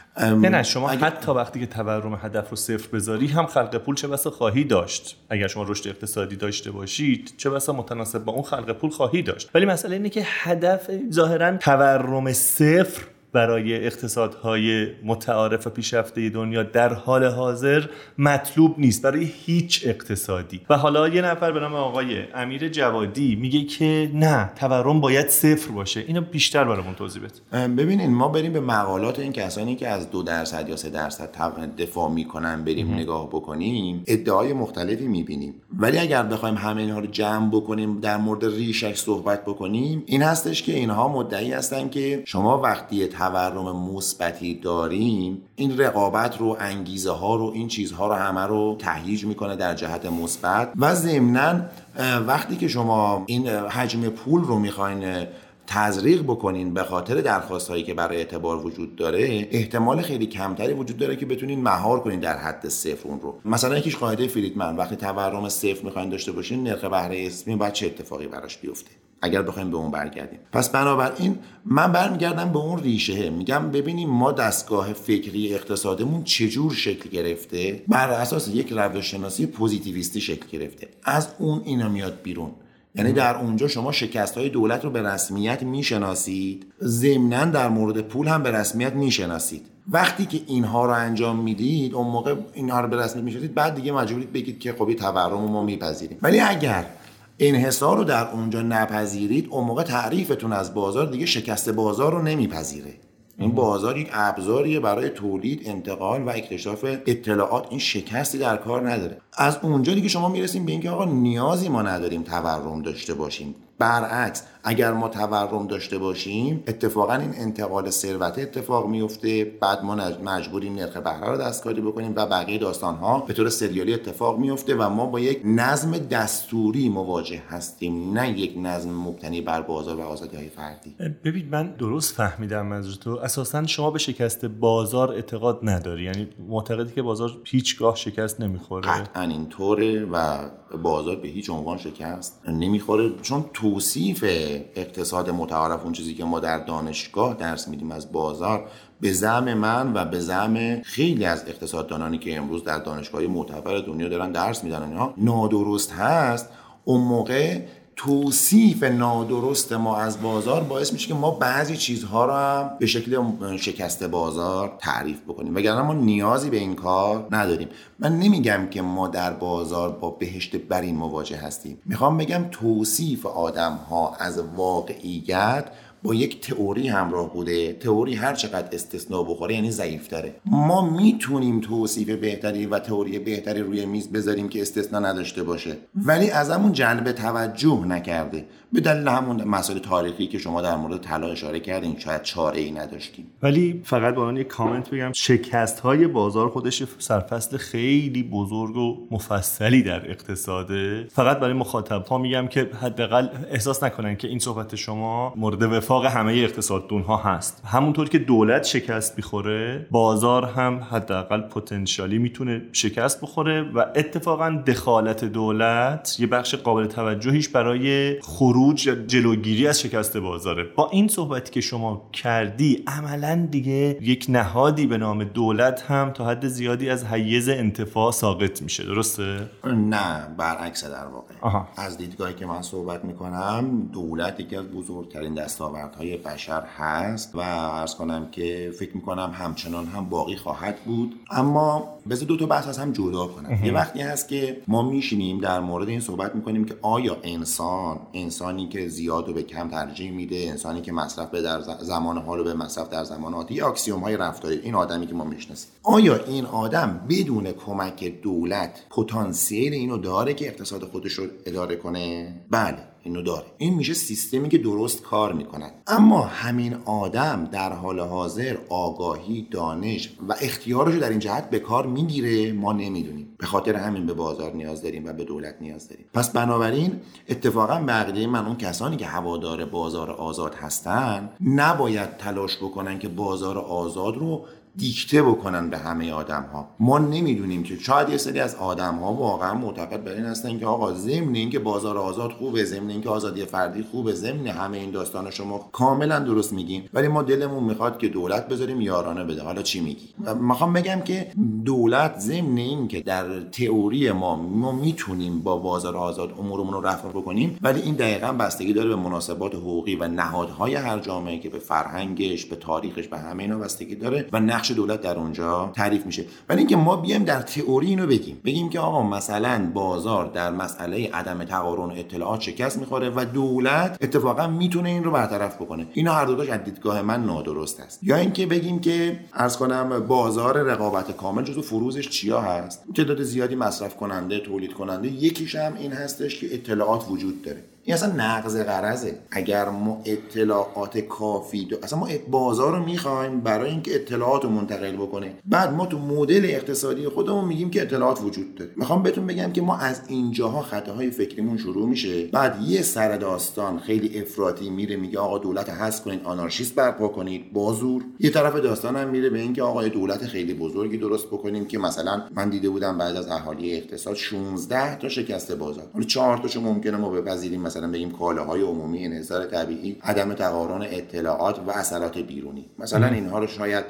نه شما حتی وقتی که تورم هدف رو صفر بذاری هم خلق پول چه بسا خواهی داشت. اگر شما رشد اقتصادی داشته باشید چه بسا متناسب با اون خلق پول خواهی داشت. ولی مسئله اینه که هدف ظاهرا تورم صفر برای اقتصادهای متعارف و پیشرفته دنیا در حال حاضر مطلوب نیست برای هیچ اقتصادی. و حالا یه نفر به نام آقای امیر جوادی میگه که نه تورم باید صفر باشه. اینو بیشتر برامون توضیح بده. ببینین ما بریم به مقالات این کسانی که از 2% یا 3% دفاع میکنن بریم نگاه بکنیم، ادعای مختلفی میبینیم. ولی اگر بخوایم همه اینها رو جمع بکنیم در مورد ریشش صحبت بکنیم، این هستش که اینها مدعی هستن که شما وقتی تورم مثبتی داریم این رقابت رو، انگیزه ها رو، این چیزها رو همه رو تهییج میکنه در جهت مثبت و ضمناً وقتی که شما این حجم پول رو میخواین تزریق بکنین به خاطر درخواستایی که برای اعتبار وجود داره، احتمال خیلی کمتری وجود داره که بتونین مهار کنین در حد صفر اون رو. مثلا یکیش قاعده فریدمن، وقتی تورم صفر میخواین داشته باشین نرخ بهره اسمی باید چه اتفاقی براش بیفته اگر بخوایم به اون برگردیم. پس بنابراین من برمیگردم به اون ریشه، میگم ببینیم ما دستگاه فکری اقتصادمون چجور شکل گرفته، بر اساس یک روش شناسی پوزیتیویستی شکل گرفته. از اون اینا میاد بیرون. یعنی در اونجا شما شکست‌های دولت رو به رسمیت میشناسید، ضمناً در مورد پول هم به رسمیت میشناسید. وقتی که اینها رو انجام میدید اون موقع اینها رو به رسمیت میشناسید، بعد دیگه مجبورید بگید که خب تورم رو ما میپذیریم. ولی اگر انحصار رو در اونجا نپذیرید اون موقع تعریفتون از بازار دیگه شکست بازار رو نمیپذیره. این بازار یک ابزاریه برای تولید، انتقال و اکتشاف اطلاعات، این شکستی در کار نداره. از اونجا دیگه شما میرسیم به اینکه آقا نیازی ما نداریم تورم داشته باشیم. برعکس اگر ما تورم داشته باشیم اتفاقا این انتقال ثروت اتفاق میفته، بعد ما مجبوریم نرخ بهره رو دستکاری بکنیم و بقیه داستان‌ها به طور سریالی اتفاق میفته و ما با یک نظم دستوری مواجه هستیم، نه یک نظم مبتنی بر بازار و آزادی‌های فردی. ببین من درست فهمیدم منظور تو، اساساً شما به شکست بازار اعتقاد نداری، یعنی معتقدی که بازار هیچگاه شکست نمیخوره؟ قطعاً اینطوره و بازار به هیچ عنوان شکست نمیخوره، چون توصیف اقتصاد متعارف، اون چیزی که ما در دانشگاه درس میدیم از بازار، به زعم من و به زعم خیلی از اقتصاددانانی که امروز در دانشگاه‌های معتبر دنیا دارن درس میدن اینها نادرست هست. اون موقع توصیف نادرست ما از بازار باعث میشه که ما بعضی چیزها رو هم به شکل شکست بازار تعریف بکنیم، وگرنه ما نیازی به این کار نداریم. من نمیگم که ما در بازار با بهشت برین مواجه هستیم، میخوام بگم توصیف آدم‌ها از واقعیت با یک تئوری همراه بوده. تئوری هر چقدر استثناء بخوره یعنی ضعیف‌تره. ما میتونیم توصیف بهتری و تئوری بهتری روی میز بذاریم که استثناء نداشته باشه، ولی از همون جلب توجه نکرده، به دلیل همون مسائل تاریخی که شما در مورد طلا اشاره کردین. شاید چاره‌ای نداشتیم. ولی فقط با اون یک کامنت بگم، شکست‌های بازار خودش سرفصل خیلی بزرگ و مفصلی در اقتصاده. فقط برای مخاطب‌ها میگم که حداقل احساس نکنن که این صحبت شما مورد وفاق همه اقتصاددون‌ها هست. همونطور که دولت شکست می‌خوره، بازار هم حداقل پتانسیالی میتونه شکست بخوره و اتفاقاً دخالت دولت یه بخش قابل توجهیش برای خروج جلوگیری از شکست بازاره. با این صحبتی که شما کردی عملاً دیگه یک نهادی به نام دولت هم تا حد زیادی از حیز انتفاع ساقط میشه، درسته؟ نه، برعکس در واقع. از دیدگاهی که من صحبت میکنم، دولت یکی از بزرگترین دستاوردهای بشر هست و عرض کنم که فکر میکنم همچنان هم باقی خواهد بود. اما بذار دو تا بحث از هم جدا کنم. یه وقتی هست که ما میشینیم در مورد این صحبت میکنیم که آیا انسانی که زیاد رو به کم ترجیح میده، انسانی که مصرف به در زمان حال و به مصرف در زمان آتی، اکسیوم های رفتاری، این آدمی که ما میشناسیم، آیا این آدم بدون کمک دولت پتانسیل اینو داره که اقتصاد خودش رو اداره کنه؟ بله، اینو داره. این میشه سیستمی که درست کار میکنن. اما همین آدم در حال حاضر آگاهی، دانش و اختیارش رو در این جهت به کار میگیره؟ ما نمیدونیم. به خاطر همین به بازار نیاز داریم و به دولت نیاز داریم. پس بنابراین اتفاقا به عقیده من اون کسانی که هوادار بازار آزاد هستن نباید تلاش بکنن که بازار آزاد رو دیکته بکنن به همه آدم ها. ما نمیدونیم که شاید یه سری از آدم ها واقعا معتقد بر این هستن که آقا ضمن این که بازار آزاد خوبه، ضمن این که آزادی فردی خوبه، ضمن همه این داستانا شما کاملا درست میگین، ولی ما دلمون میخواد که دولت بذاریم یارانه بده. حالا چی میگی؟ میخوام بگم که دولت ضمن این که در تئوری ما میتونیم با بازار آزاد امورمون رو رفع بکنیم، ولی این دقیقاً بستگی داره به مناسبات حقوقی و نهادهای هر جامعه که به فرهنگش، به تاریخش، به همه اینا بستگی داره و نقش دولت در اونجا تعریف میشه. ولی اینکه ما بیایم در تئوری اینو بگیم که آقا مثلا بازار در مسئله عدم تقارن اطلاعات شکست میخوره و دولت اتفاقا میتونه این رو برطرف بکنه، اینا هر دو تاش از دیدگاه من نادرست است. یا اینکه بگیم که عرض کنم بازار رقابت کامل جزو فروزش چیا هست؟ تعداد زیادی مصرف کننده، تولید کننده. یکیش هم این هستش که اطلاعات وجود داره. این اصلا نقض غرضه. اگر ما اطلاعات کافی اصلا ما بازار رو میخوایم برای اینکه اطلاعات رو منتقل بکنه، بعد ما تو مدل اقتصادی خودمون میگیم که اطلاعات وجود داره. میخوام بهتون بگم که ما از اینجاها خطاهای فکریمون شروع میشه. بعد یه سر داستان خیلی افراطی میره میگه آقا دولت حذف کنید، آنارشیست برپا کنید با زور. یه طرف داستان هم میره به اینکه آقا دولت خیلی بزرگی درست بکنیم که مثلا من دیده بودم بعد از اهالی اقتصاد 16 تا شکست بازار، حالا 4 تاشو ممکنه ما بپذیریم، مثلا بگیم کالاهای عمومی، انحصار طبیعی، عدم تقارن اطلاعات و اثرات بیرونی، مثلا اینها رو شاید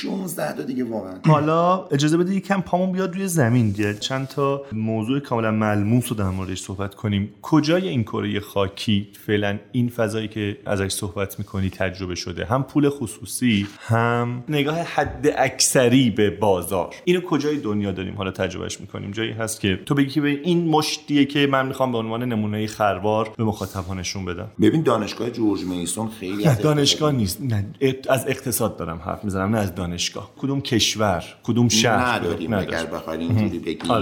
16 تا دیگه واقعا. حالا اجازه بده یکم پامون بیاد روی زمین دیگه، چند تا موضوع کاملا ملموس رو در موردش صحبت کنیم. کجای این کره خاکی فعلا این فضایی که ازش صحبت می‌کنی تجربه شده؟ هم پول خصوصی، هم نگاه حد اکثری به بازار. اینو کجای دنیا داریم حالا تجربهش می‌کنیم؟ جایی هست که تو بگی که این مشتیه که من می‌خوام به عنوان نمونه خروار به مخاطبان نشون بدم؟ ببین دانشگاه جورج میسون خیلی از دانشگاه نیست، نه از اقتصاد دارم حرف میزنم، نه از دانشگاه. کدوم کشور، کدوم شهر نداریم. اگر بخوایم اینجوری بگیم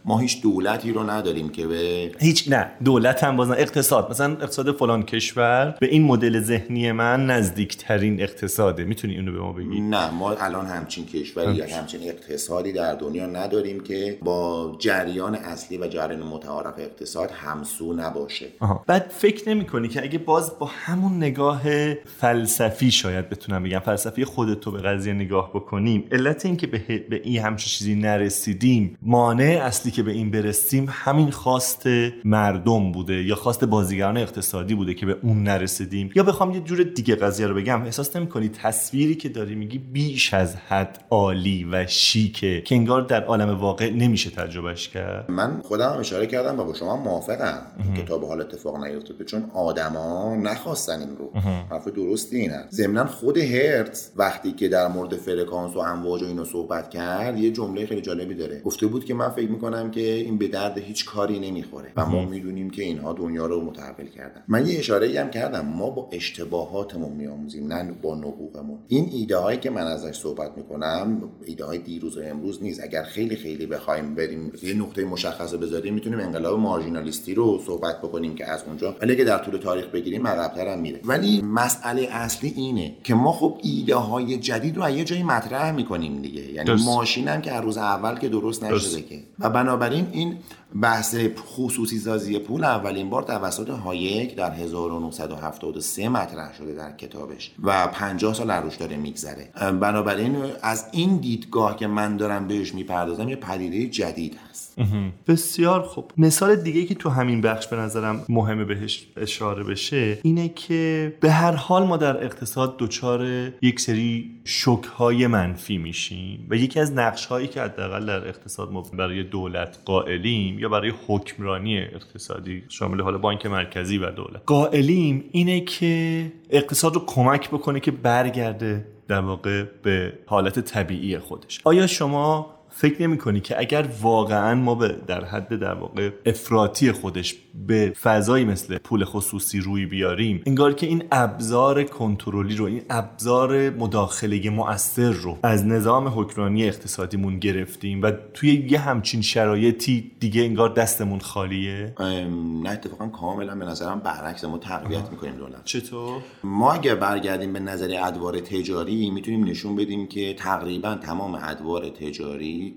ما هیچ دولتی رو نداریم که به هیچ، نه دولت هم بازن اقتصاد، مثلا اقتصاد فلان کشور به این مدل ذهنی من نزدیکترین اقتصاده. میتونی اینو به ما بگی؟ نه، ما الان همچین کشوری یا همچین اقتصادی در دنیا نداریم که با جریان اصلی و جریان متعارف اقتصاد همسو نباشه. بعد فکر نمی‌کنی که اگه باز با همون نگاه فلسفی، شاید بتونم بگم فلسفی خودتو به قضیه نگاه بکنیم، علت این که به این همچین چیزی نرسیدیم، مانع اصلی که به این برسیم همین خواست مردم بوده یا خواست بازیگران اقتصادی بوده که به اون نرسیدیم؟ یا بخوام یه جور دیگه قضیه رو بگم، احساس نمی‌کنی تصویری که داری میگی بیش از حد عالی و شیکه که انگار در عالم واقع نمیشه تجربهش کرد؟ من خودم هم اشاره کردم و با شما موافقم که تا به حال اتفاق نیفتاده، چون آدما نخواستن این رو. حرف درستی اینه. ضمن خود هرتز وقتی که در مورد فرکانس و امواج و اینو صحبت کرد یه جمله خیلی جالبی داره. گفته بود که من فکر میکنم که این به درد هیچ کاری نمیخوره و ما میدونیم که اینها دنیا رو متحول کردن. من یه اشاره‌ای هم کردم، ما با اشتباهاتمون میآموزیم نه با نبوغمون. این ایده هایی که من ازش صحبت میکنم ایده های دیروز و امروز نیست. اگر خیلی خیلی بخوایم بریم یه نقطه مشخصه بذاریم، میتونیم انقلاب مارژینالیستی رو صحبت بکنیم که از اونجا، ولی که در طول تاریخ بگیریم عقب‌تر هم میره. ولی مسئله اصلی اینه که ما خب ایده های جدید رو از یه جایی مطرح میکنیم دیگه. یعنی ماشین هم که از روز اول که درست نشده که، و بنابراین این بحث خصوصی سازی پول اولین بار توسط هایک در 1973 مطرح شده در کتابش و 50 سال روش داره میگذره. بنابراین از این دیدگاه که من دارم بهش میپردازم یه پدیده جدید هست. بسیار خوب. مثال دیگه که تو همین بخش به نظرم مهمه بهش اشاره بشه اینه که به هر حال ما در اقتصاد دچار یک سری شوک‌های منفی میشیم و یکی از نقش‌هایی که حداقل در اقتصاد ما برای دولت قائلیم یا برای حکمرانی اقتصادی شامل حالا بانک مرکزی و دولت قائلیم اینه که اقتصاد رو کمک بکنه که برگرده در واقع به حالت طبیعی خودش. آیا شما فکر نمی‌کنی که اگر واقعاً ما در حد در واقع افراطی خودش به فضایی مثل پول خصوصی روی بیاریم، انگار که این ابزار کنترلی رو، این ابزار مداخله مؤثر رو از نظام حکمرانی اقتصادیمون گرفتیم و توی یه همچین شرایطی دیگه انگار دستمون خالیه؟ نه، اتفاقاً کاملا به نظرم برعکس، ما تقویت می‌کنیم دولت. چطور؟ ما اگه برگردیم به نظریه ادوار تجاری میتونیم نشون بدیم که تقریباً تمام ادوار تجاری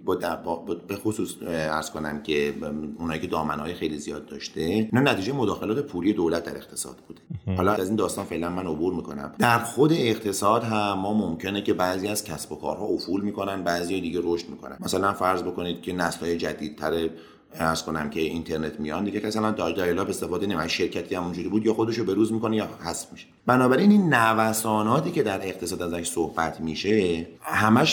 به خصوص عرض کنم که اونایی که دامنه‌های خیلی زیاد داشته، اینا نتیجه مداخلات پولی دولت در اقتصاد بوده. حالا از این داستان فعلا من عبور میکنم. در خود اقتصاد هم ما ممکنه که بعضی از کسب و کارها افول میکنن، بعضی دیگه رشد میکنن. مثلا فرض بکنید که نسل‌های جدیدتر عرض کنم که اینترنت میان دیگه، مثلا دایلاب استفاده نمی‌کنه، شرکتی همونجوری بود یا خودشو بروز میکنه یا حذف میشه. بنابراین این نوساناتی که در اقتصاد ازش صحبت میشه همش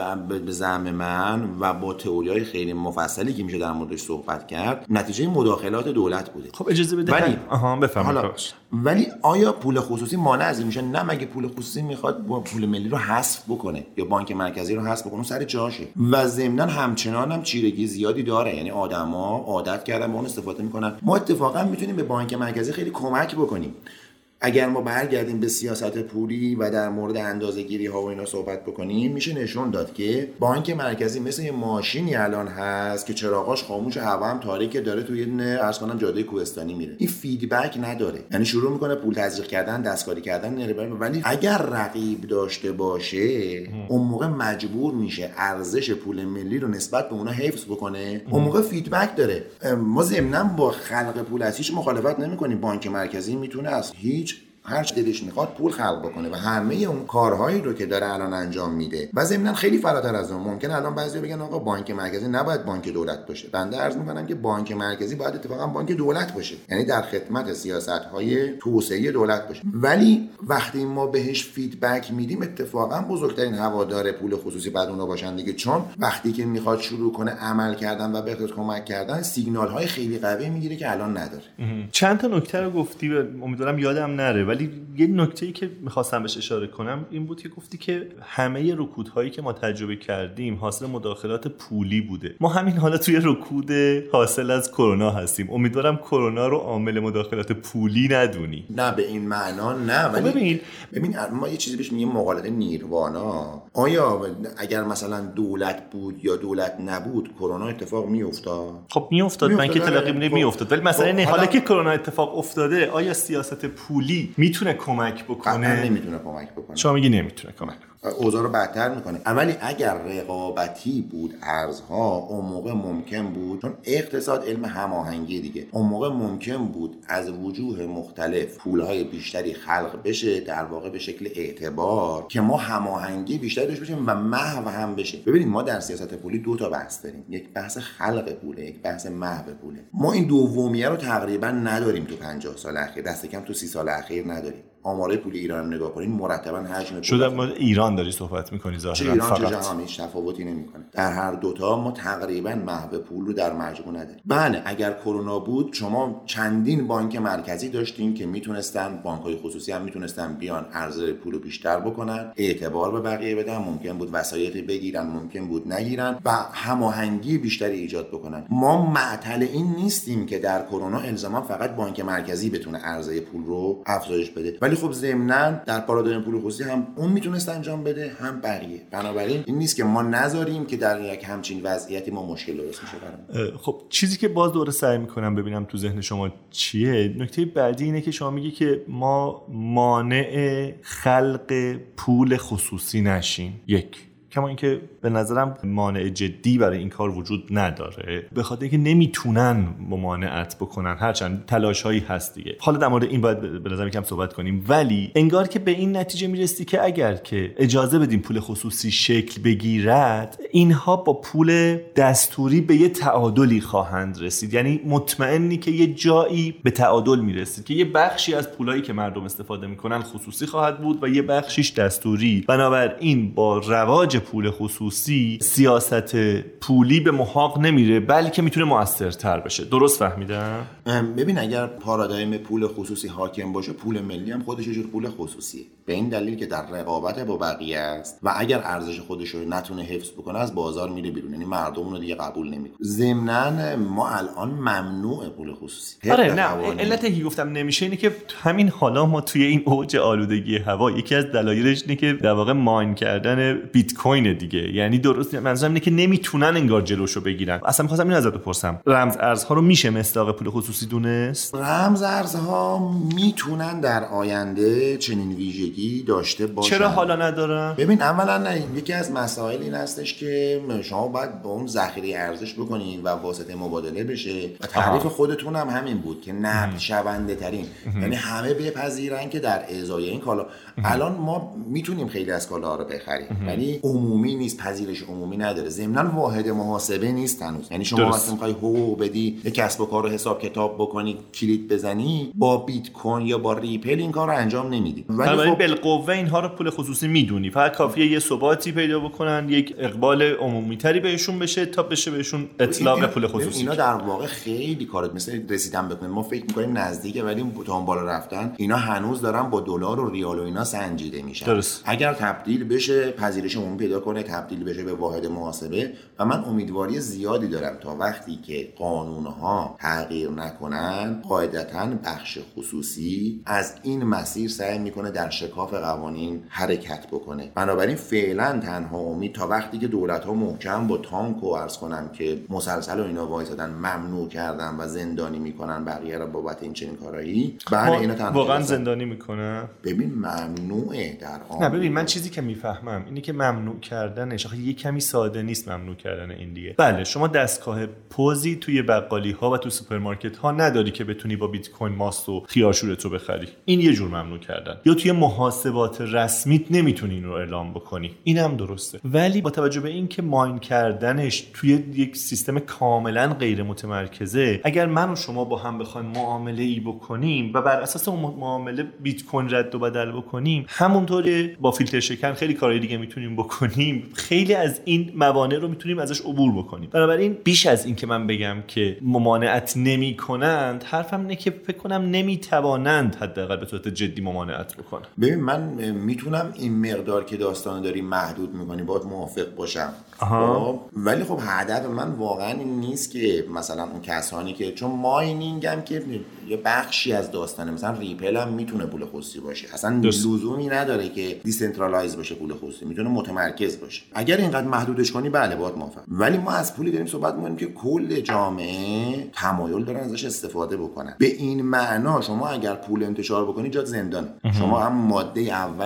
به زعم من و با تئوریای خیلی مفصلی که میشه در موردش صحبت کرد نتیجه مداخلات دولت بوده. خب اجازه بده بفهمم. ولی آیا پول خصوصی مانع از این میشه؟ نه، مگه پول خصوصی میخواد پول ملی رو حذف بکنه یا بانک مرکزی رو حذف بکنه؟ سر جاشه و ضمناً همچنان هم چیرگی زیادی داره. یعنی آدما عادت کردن با اون استفاده میکنن. ما اتفاقا میتونیم به بانک مرکزی خیلی کمک بکنیم اگر ما برگردیم به سیاست پولی و در مورد اندازه‌گیری ها و اینا صحبت بکنیم. میشه نشون داد که بانک مرکزی مثل یه ماشینی الان هست که چراغاش خاموش، هوا هم تاریکه، داره توی عرض کنم جاده کوهستانی میره. این فیدبک نداره، یعنی شروع میکنه پول تزریق کردن، دستکاری کردن نره. ولی اگر رقیب داشته باشه اون موقع مجبور میشه ارزش پول ملی رو نسبت به اونها حفظ بکنه. اون موقع فیدبک داره. ما ضمناً با خلق پول از هیچ مخالفت نمیکنیم. بانک مرکزی میتونه از هیچ هر چه دلش میخواد پول خلق بکنه و همه اون کارهایی رو که داره الان انجام میده و ضمناً خیلی فراتر از اون. ممکنه الان بعضیا بگن آقا بانک مرکزی نباید بانک دولت باشه. بنده عرض میکنم که بانک مرکزی باید اتفاقا بانک دولت باشه، یعنی در خدمت سیاست‌های توسعه دولت باشه. ولی وقتی ما بهش فیدبک میدیم اتفاقا بزرگترین هوادار پول خصوصی بعد اونها باشن دیگه، چون وقتی که میخواد شروع کنه عمل کردن و بهت کمک کردن سیگنال‌های خیلی قوی میگیره که الان نداره. چند تا نکته رو گفتی، امیدوارم یادم نره ولی یه نکته‌ای که می‌خواستم بهش اشاره کنم این بود که گفتی که همه رکودهایی که ما تجربه کردیم حاصل مداخلات پولی بوده. ما همین حالا توی رکود حاصل از کرونا هستیم. امیدوارم کرونا رو عامل مداخلات پولی ندونی. نه به این معنا نه، ولی ببین ما یه چیزی بهش میگیم مقالطه نیروانا. آیا اگر مثلا دولت بود یا دولت نبود کرونا اتفاق میافتاد؟ خب میافتاد، من که تلقی میافتاد، ولی مثلا نه حالا که کرونا اتفاق افتاده آیا سیاست پولی میتونه کمک بکنه؟ نمیتونه کمک بکنه. شما میگی نمیتونه کمک بکنه. اوضاع رو بدتر میکنه. ولی اگر رقابتی بود ارزها اون موقع ممکن بود، چون اقتصاد علم هماهنگی دیگه، اون موقع ممکن بود از وجوه مختلف پولهای بیشتری خلق بشه، در واقع به شکل اعتبار که ما هماهنگی بیشتری داشته باشیم و محو هم بشه. ببینید ما در سیاست پولی دو تا بحث داریم، یک بحث خلق پوله، یک بحث محو پوله. ما این دومیه رو تقریبا نداریم تو 50 سال اخیر، دست کم تو 30 سال اخیر نداریم. آمارای پول ایران رو نگاه کنین مرتبا حجم شده ما ایران داری صحبت می‌کنی ظاهرا، چه ایران چه جهان هیچ تفاوتی نمی‌کنه. در هر دوتا ما تقریبا محو پول رو در مجموع نداریم. بله اگر کرونا بود شما چندین بانک مرکزی داشتین که میتونستن، بانک‌های خصوصی هم میتونستن بیان عرضه پول رو بیشتر بکنن، اعتبار به بقیه بدن، ممکن بود وسایقی بگیرن، ممکن بود نگیرن و هماهنگی بیشتری ایجاد بکنن. ما معطل این نیستیم که در کرونا الزاما فقط بانک مرکزی بتونه عرضه پول رو افزایش بده، ولی خب ضمناً در پارادایم پول خصوصی هم اون میتونست انجام بده هم بقیه. بنابراین این نیست که ما نذاریم که در یک همچین وضعیتی ما مشکل درست میشه برامون. خب چیزی که باز دوره سعی میکنم ببینم تو ذهن شما چیه. نکته بعدی اینه که شما میگی که ما مانع خلق پول خصوصی نشیم. یک، کما اینکه به نظرم مانع جدی برای این کار وجود نداره، به خاطر اینکه نمیتونن ممانعت بکنن، هرچند تلاش‌هایی هست دیگه. حالا در مورد این باید به نظرم یکم صحبت کنیم، ولی انگار که به این نتیجه میرسی که اگر که اجازه بدیم پول خصوصی شکل بگیرد، اینها با پول دستوری به یه تعادلی خواهند رسید. یعنی مطمئنی که یه جایی به تعادل میرسید که یه بخشی از پولایی که مردم استفاده میکنن خصوصی خواهد بود و یه بخشیش دستوری. بنابراین با رواج پول خصوصی سیاست پولی به محاق نمیره، بلکه میتونه موثرتر بشه. درست فهمیدم؟ ببین اگر پارادایم پول خصوصی حاکم باشه، پول ملی هم خودش یه جور پول خصوصیه، به این دلیل که در رقابت با بقیه است و اگر ارزش خودش رو نتونه حفظ بکنه از بازار میره بیرون، یعنی مردم اون رو دیگه قبول نمیکنه. ضمناً ما الان ممنوع پول خصوصی. آره نه، علتی که گفتم نمیشه اینه که همین حالا ما توی این اوج آلودگی هوا یکی از دلایلش اینه که در واقع ماین کردن بیت کوین دیگه، یعنی درست منظورم اینه که نمیتونن انگار جلوشو بگیرن. اصلا می‌خواستم اینو ازت بپرسم، رمز ارزها رو میشه مصداق پول خصوصی دونست؟ رمز ارزها میتونن در آینده چنین ویژگی داشته باشن. چرا حالا ندارن؟ ببین اولا یکی از مسائل این هستش که شما باید با اون ذخیره ارزش بکنید و واسطه مبادله بشه و تعریف خودتون هم همین بود که نقد شونده ترین، یعنی همه بپذیرن که در ازای این کالا الان ما میتونیم خیلی از کالاها رو بخریم ولی عمومی نیست، پذیرش عمومی نداره. ضمناً واحد محاسبه نیست هنوز، یعنی شما مثلا میخوای حقوق بدی، یک کسب و کار رو حساب کتاب بکنی، کلید بزنی، با بیت کوین یا با ریپل این کار رو انجام نمیدی. ولی خب بالقوه اینها رو پول خصوصی میدونی، فقط کافیه یه ثباتی پیدا بکنن، یک اقبال عمومی تری بهشون بشه تا بشه بهشون اطلاق پول خصوصی. اینا در واقع خیلی کارت مثل رسیدن بکنن، ما فکر می‌کنیم نزدیکه ولی تا اون بالا رفتن اینا هنوز دارن با دلار و ریال و اینا سنجیده میشن. درست. اگر تبدیل بشه، پذیرش عمومی پیدا کنه، تبدیل بشه به واحد محاسبه و من امیدواری زیادی دارم تا وقتی که قانون‌ها تغییر نکنن قاعدتاً بخش خصوصی از این مسیر سعی میکنه در شکاف قوانین حرکت بکنه. بنابراین فعلا تنها امید تا وقتی که دولت‌ها محکم با تانک و عرض کنم که مسلسل و اینا وایسادن ممنوع کردن و زندانی میکنن بقیه رو بابت این چنین کارایی، بعد اینا تنها واقعا زندانی میکنه. ببین ممنوعه در نه ببین من چیزی که میفهمم اینه که ممنوع کردنش یه کمی ساده نیست. ممنوع کردن این دیگه، بله شما دستگاه پوزی توی بقالی ها و تو سوپرمارکت ها نداری که بتونی با بیت کوین ماست و خیارشورت رو بخری، این یه جور ممنوع کردن. یا توی محاسبات رسمیت نمیتونی این رو اعلام بکنی، اینم درسته. ولی با توجه به اینکه ماین کردنش توی یک سیستم کاملا غیر متمرکزه، اگر من و شما با هم بخوایم معامله ای بکنیم و بر اساس اون معامله بیت کوین رد و بدل بکنیم، همونطوری با فیلتر شکن خیلی کارهای دیگه میتونیم بکنیم کنیم خیلی از این موانع رو میتونیم ازش عبور بکنیم. بنابراین بیش از این که من بگم که ممانعت نمی‌کنند، حرفم اینه که فکر کنم نمیتوانند حداقل به صورت جدی ممانعت بکنن. ببین من میتونم این مقدار که داستان داری محدود می‌کنی باهات موافق باشم، ولی خب هدف من واقعا این نیست که مثلا اون کسانی که چون ماینینگ هم که یه بخشی از داستانه، مثلا ریپل هم میتونه پول خصوصی باشه، اصلا لزومی نداره که دیسنترالایز باشه پول خصوصی، میتونه متمرکز باشه. اگر اینقدر محدودش کنی بله باهات موافقم، ولی ما از پولی داریم صحبت می‌کنیم که کل جامعه تمایل دارن ازش استفاده بکنن. به این معنا شما اگر پول انتشار بکنی جات زندان. شما هم ماده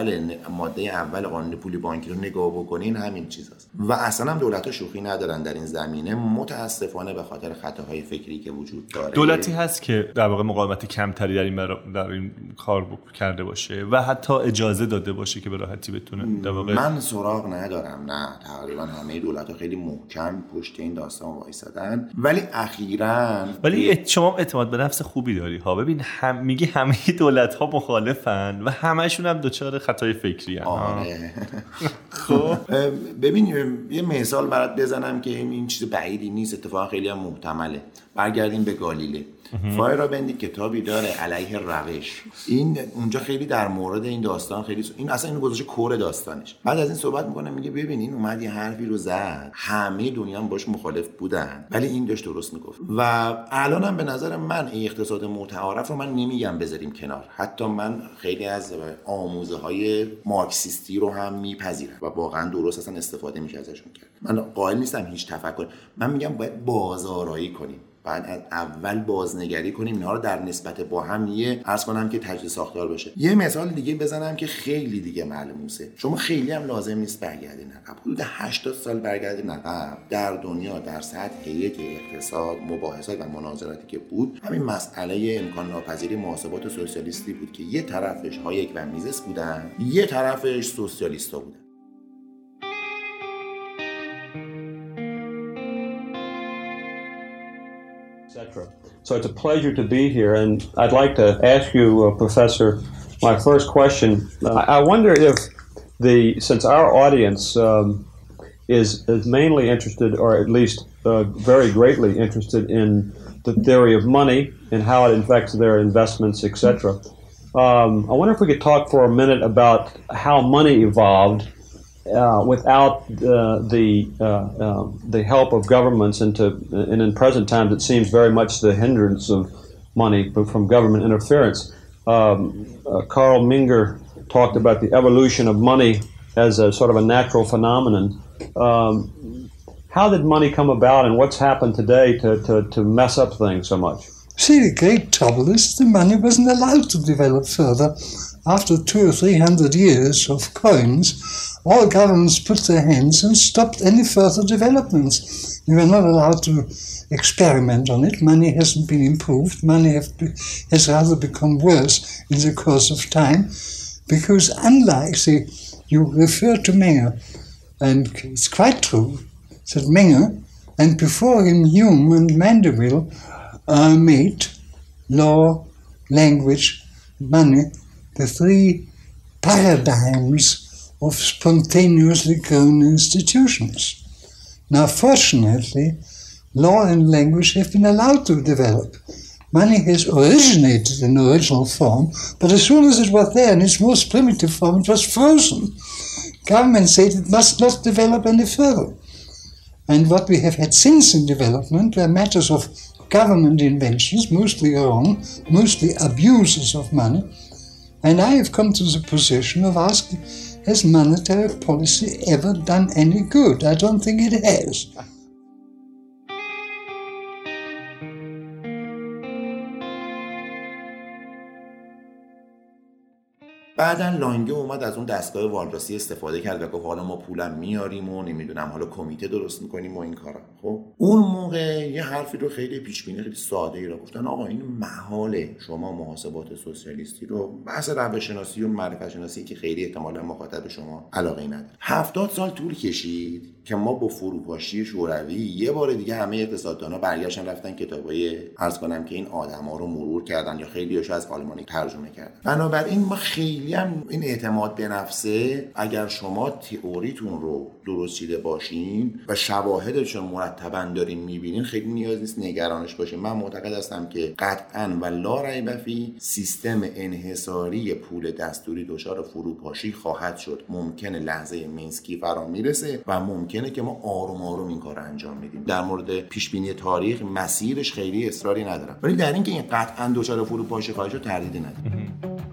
اول قانون پولی بانکی رو نگاه بکنین همین چیزاست و اصلا هم دولت‌ها شوخی ندارن در این زمینه، متاسفانه به خاطر خطاهای فکری که وجود داره. دولتی هست که در واقع مقاومت کمتری در این کار کرده باشه و حتی اجازه داده باشه که به راحتی بتونه در واقع. من سراغ ندارم، نه تقریبا همه دولت‌ها خیلی محکم پشت این داستان وایسادن، ولی اخیراً شما اعتماد به نفس خوبی داری ها. ببین میگی همه دولت‌ها مخالفن و همه‌شون هم دچار خطای فکری ان. آره. خب ببین یه مثال برات بزنم که این چیز بعیدی نیست، اتفاقا خیلی هم محتمله. برگردیم به گالیله. فایرابندی کتابی داره علیه روش. این اونجا خیلی در مورد این داستان خیلی این اصلا اینو گذاشته کور داستانش. بعد از این صحبت میکنه، میگه ببین این اومد یه حرفی رو زد، همه دنیا هم باش مخالف بودن ولی این داشت درست میگفت. و الانم به نظر من این اقتصاد متعارف رو من نمیگم بذاریم کنار، حتی من خیلی از آموزه های مارکسیستی رو هم میپذیرم و واقعا درست اصلا استفاده میشه ازشون کرد. من قائل نیستم هیچ تفکر، من میگم باید بازارایی کنیم، بعد از اول بازنگری کنیم اینها رو در نسبت با هم عرض کنم که تجزیه ساختار بشه. یه مثال دیگه بزنم که خیلی دیگه ملموسه، شما خیلی هم لازم نیست برگردین عقب، حدود 80 سال برگردین عقب در دنیا در سطح یک اقتصاد مباحثات و مناظراتی که بود، همین مسئله امکان ناپذیری محاسبات سوسیالیستی بود که یه طرفش هایک و میزس بودن، یه طرفش سوسیالیستا بودن. So it's a pleasure to be here, and I'd like to ask you, Professor, my first question. I wonder if since our audience is mainly interested, or at least very greatly interested in the theory of money and how it affects their investments, etc. I wonder if we could talk for a minute about how money evolved without the help of governments, and in present times it seems very much the hindrance of money from government interference. Carl Menger talked about the evolution of money as a sort of a natural phenomenon. How did money come about, and what's happened today to mess up things so much? See, the great trouble is the money wasn't allowed to develop further. After 200 or 300 years of coins, all governments put their hands and stopped any further developments. We were not allowed to experiment on it. Money hasn't been improved. Money has rather become worse in the course of time, because unlike, you refer to Menger, and it's quite true that Menger, and before him Hume and Mandeville, made law, language, money the three paradigms of spontaneously grown institutions. Now, fortunately, law and language have been allowed to develop. Money has originated in the original form, but as soon as it was there in its most primitive form, it was frozen. Government said it must not develop any further. And what we have had since in development were matters of government inventions, mostly wrong, mostly abuses of money. And I have come to the position of asking, has monetary policy ever done any good? I don't think it has. بعدن لانگه اومد از اون دستگاه والراسی استفاده کرد و گفت حالا ما پولم میاریم و نمیدونم حالا کمیته درست میکنیم و این کارا. خب اون موقع یه حرفی رو خیلی پیشبینی خیلی ساده ای رو گفتن، آقا این محاله شما محاسبات سوسیالیستی رو بحث روش شناسی و معرفت شناسی که خیلی احتمالاً مخاطب شما علاقه نداره. 70 سال طول کشید که ما با فروپاشی شوروی یه بار دیگه همه اقتصاددانا برگشتن رفتن کتابای عرض کنم که این آدما رو مرور کردن یا خیلیاشو از آلمانی ترجمه کردن. بنابراین ما خیلی کلی هم این اعتماد به نفسه، اگر شما تئوریتون رو درست چیده باشین و شواهدشون مرتباً دارین میبینین، خیلی نیاز نیست نگرانش باشین. من معتقد هستم که قطعاً و لا ریب فی سیستم انحصاری پول دستوری دچار فروپاشی خواهد شد. ممکنه لحظه مینسکی فرا میرسه و ممکنه که ما آروم آروم این کار رو انجام میدیم. در مورد پیش بینی تاریخ مسیرش خیلی اصراری ندارم، ولی در اینکه این قطعاً دچار فروپاشی خواهد شد تردیدی ندارم.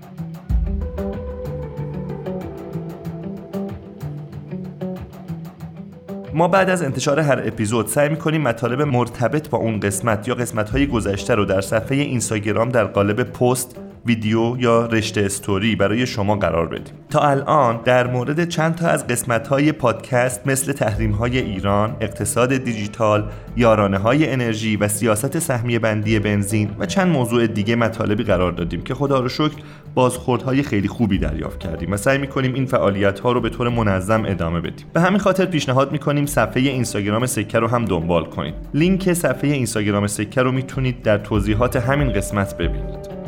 ما بعد از انتشار هر اپیزود سعی می‌کنیم مطالب مرتبط با اون قسمت یا قسمت‌های گذشته رو در صفحه اینستاگرام در قالب پست، ویدیو یا رشته استوری برای شما قرار بدیم. تا الان در مورد چند تا از قسمت‌های پادکست مثل تحریم‌های ایران، اقتصاد دیجیتال، یارانه‌های انرژی و سیاست سهمیه بندی بنزین و چند موضوع دیگه مطالبی قرار دادیم که خدا رو شکر بازخوردهای خیلی خوبی دریافت کردیم و سعی می‌کنیم این فعالیت‌ها رو به طور منظم ادامه بدیم. به همین خاطر پیشنهاد می‌کنیم صفحه اینستاگرام سکه رو هم دنبال کنید. لینک صفحه اینستاگرام سکه رو میتونید در توضیحات همین قسمت ببینید.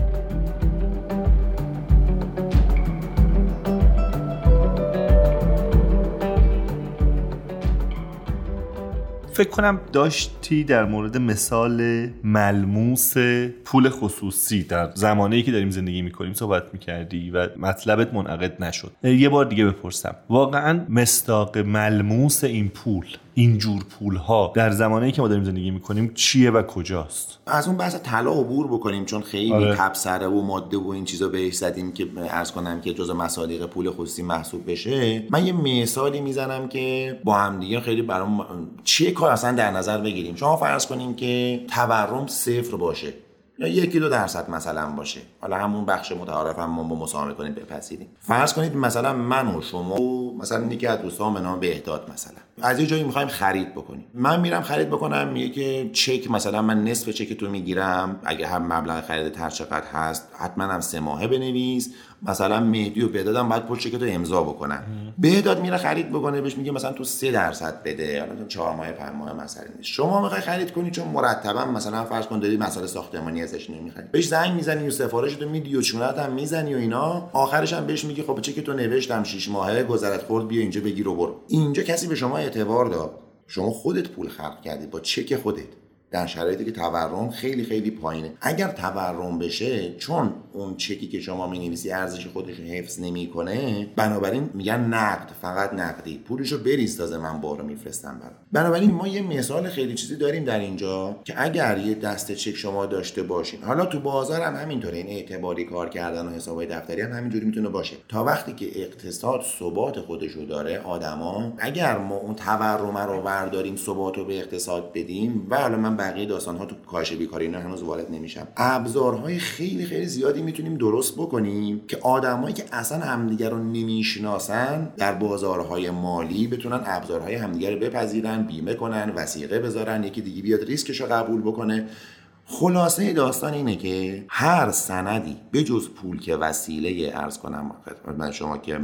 فکر کنم داشتی در مورد مثال ملموس پول خصوصی در زمانه‌ای که داریم زندگی می‌کنیم صحبت می‌کردی و مطلبت منعقد نشد. یه بار دیگه بپرسم، واقعاً مصداق ملموس این پول، این جور پول‌ها در زمانه‌ای که ما داریم زندگی می‌کنیم چیه و کجاست؟ از اون بحث طلا عبور بکنیم، چون خیلی تبصره و ماده و این چیزا بهش زدیم که عرض کنم که جزء مصادیق پول خصوصی محسوب بشه. من یه مثالی میزنم که با هم دیگه خیلی برام چیه کار اصلا در نظر بگیریم. شما فرض کنیم که تورم 0 باشه یا 1-2% مثلا باشه، حالا همون بخش متعارف هم ما با مساهمه کنیم بپذیریم. فرض کنید مثلا من و شما و مثلا یکی از دوستان به نام بهداد مثلا از یه جایی میخوایم خرید بکنیم. من میرم خرید بکنم، میگه که چک مثلا من نصف چک تو میگیرم، اگه هم مبلغ خرید هر چقدر هست حتما هم 3 ماهه بنویس، مثلا مهدی و بهدادم باید پول چک تو امضا بکنن. بهداد میره خرید بکنه، بهش میگه مثلا تو 3% بده، حالا 4 ماه 5 ماه مثلا نیست. شما میخوای خرید کنی چون مرتبا مثلا فرض کن داری مسائل ساختمانی ازش نمیخری، بهش زنگ میزنی و سفارشتو میدی و چونت هم میزنی و اینا، آخرش هم بهش میگی خب چک تو نوشتم 6 ماهه گذرت خورد، بیا اینجا بگیر و برو. اینجا کسی به شما اعتبار داد، شما خودت پول خلق کردی با چک خودت در شرایطی که تورم خیلی خیلی پایینه. اگر تورم بشه، چون اون چکی که شما می‌نویسی ارزش خودش رو حفظ نمی‌کنه، بنابراین میگن نقد، فقط نقدی، پولشو بریز تازه من بارو میفرستم برات. بنابراین ما یه مثال خیلی چیزی داریم در اینجا که اگر یه دسته چک شما داشته باشین، حالا تو بازار هم همینطوره، این اعتباری کار کردن و حسابای دفتری هم همینجوری میتونه باشه. تا وقتی که اقتصاد ثبات خودش رو داره، آدما اگر ما اون تورم رو برداریم ثبات رو به اقتصاد بدیم، و حالا من بقیه داستان‌ها تو کاهش بیکاری اینا هنوز وارد نمیشم، ابزارهای خیلی خیلی زیادی میتونیم درست بکنیم که آدمایی که اصلا همدیگه رو نمیشناسن در بازارهای مالی بتونن ابزارهای همدیگه رو بپذیرن، بیمه کنن، وثیقه بذارن، یکی دیگه بیاد ریسکش رو قبول بکنه. خلاصه داستان اینه که هر سندی به جز پول که وسیله عرض کنم من شما که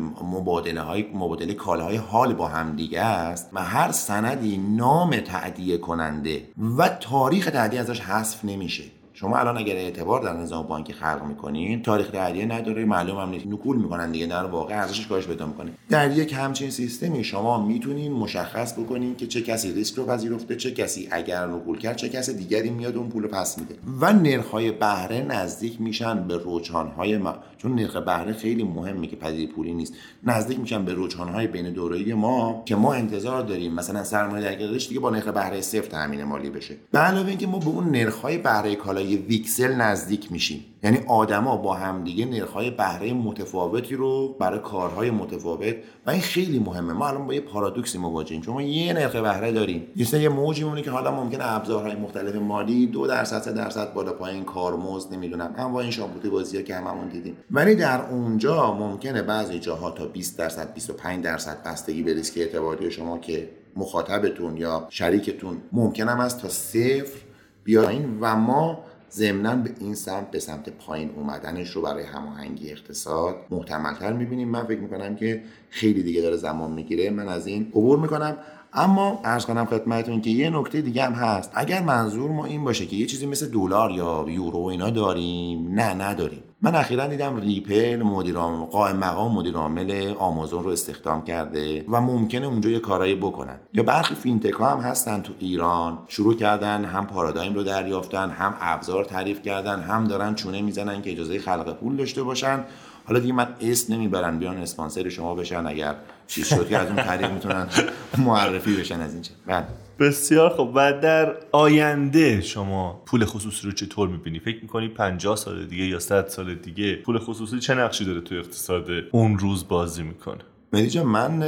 مبادله کالاهای حال با هم دیگه است، و هر سندی نام تأدیه کننده و تاریخ تأدیه ازش حذف نمیشه. شما الان اگر اعتبار در نظام بانکی خلق میکنین، تاریخ تأدیه نداره، معلوم هم نیست، نکول میکنن دیگه، در واقع ارزشش کاهش پیدا میکنه. در یک همچین سیستمی شما میتونین مشخص بکنین که چه کسی ریسک رو پذیرفته، چه کسی اگر نکول کرد چه کسی دیگری میاد اون پول رو پس میده، و نرخ‌های بهره نزدیک میشن به رجحان‌های چون نرخ بهره خیلی مهمه که پذیر پولی نیست، نزدیک میشن به رجحان‌های بین دوره‌ای ما که ما انتظار داریم مثلا سرمایه‌گذاریش دیگه با نرخ بهره 0 تامین مالی بشه. به علاوه اینکه ما به اون نرخ‌های بهره کالای ویکسل نزدیک میشیم، یعنی آدما با هم دیگه نرخ‌های بهره متفاوتی رو برای کارهای متفاوت، و این خیلی مهمه. ما الان با یه پارادوکسی مواجهیم، چون ما یه نرخ بهره داریم، یه موجی میمونه که حالا ممکنه ابزارهای مختلف مالی 2% 3% بالا پایین، کارمزد، نمیدونم با این شامپوتی بازی‌ها که هممون دیدیم، ولی در اونجا ممکنه بعضی جاها تا 20% 25% بستگی به ریسک اعتباری شما که مخاطبتون یا شریکتون ممکنه هم از تا 0 بیاین، و ما ضمناً به این سمت، به سمت پایین اومدنش رو برای هماهنگی اقتصاد محتمل‌تر می‌بینیم. من فکر می‌کنم که خیلی دیگه داره زمان می‌گیره، من از این عبور می‌کنم. اما عرض کنم خدمتتون که یه نکته دیگه هم هست. اگر منظور ما این باشه که یه چیزی مثل دلار یا یورو اینا داریم، نه نداریم. من اخیراً دیدم ریپل قائم مقام مدیر عامل آمازون رو استخدام کرده و ممکنه اونجا یه کارایی بکنن. یا برخی فینتک ها هم هستن تو ایران شروع کردن هم پارادایم رو دریافتن، هم ابزار تعریف کردن، هم دارن چونه میزنن که اجازه خلق پول داشته باشن. حالا دیگه من اسم نمیبرن بیان اسپانسر شما بشن، اگر چیز شد که از اون طریق میتونن معرفی بشن از این چه. بسیار خوب. و در آینده شما پول خصوصی رو چطور میبینی؟ فکر میکنی 50 سال دیگه یا 100 سال دیگه پول خصوصی چه نقشی داره توی اقتصاد اون روز بازی میکنه؟ مهدی جان، من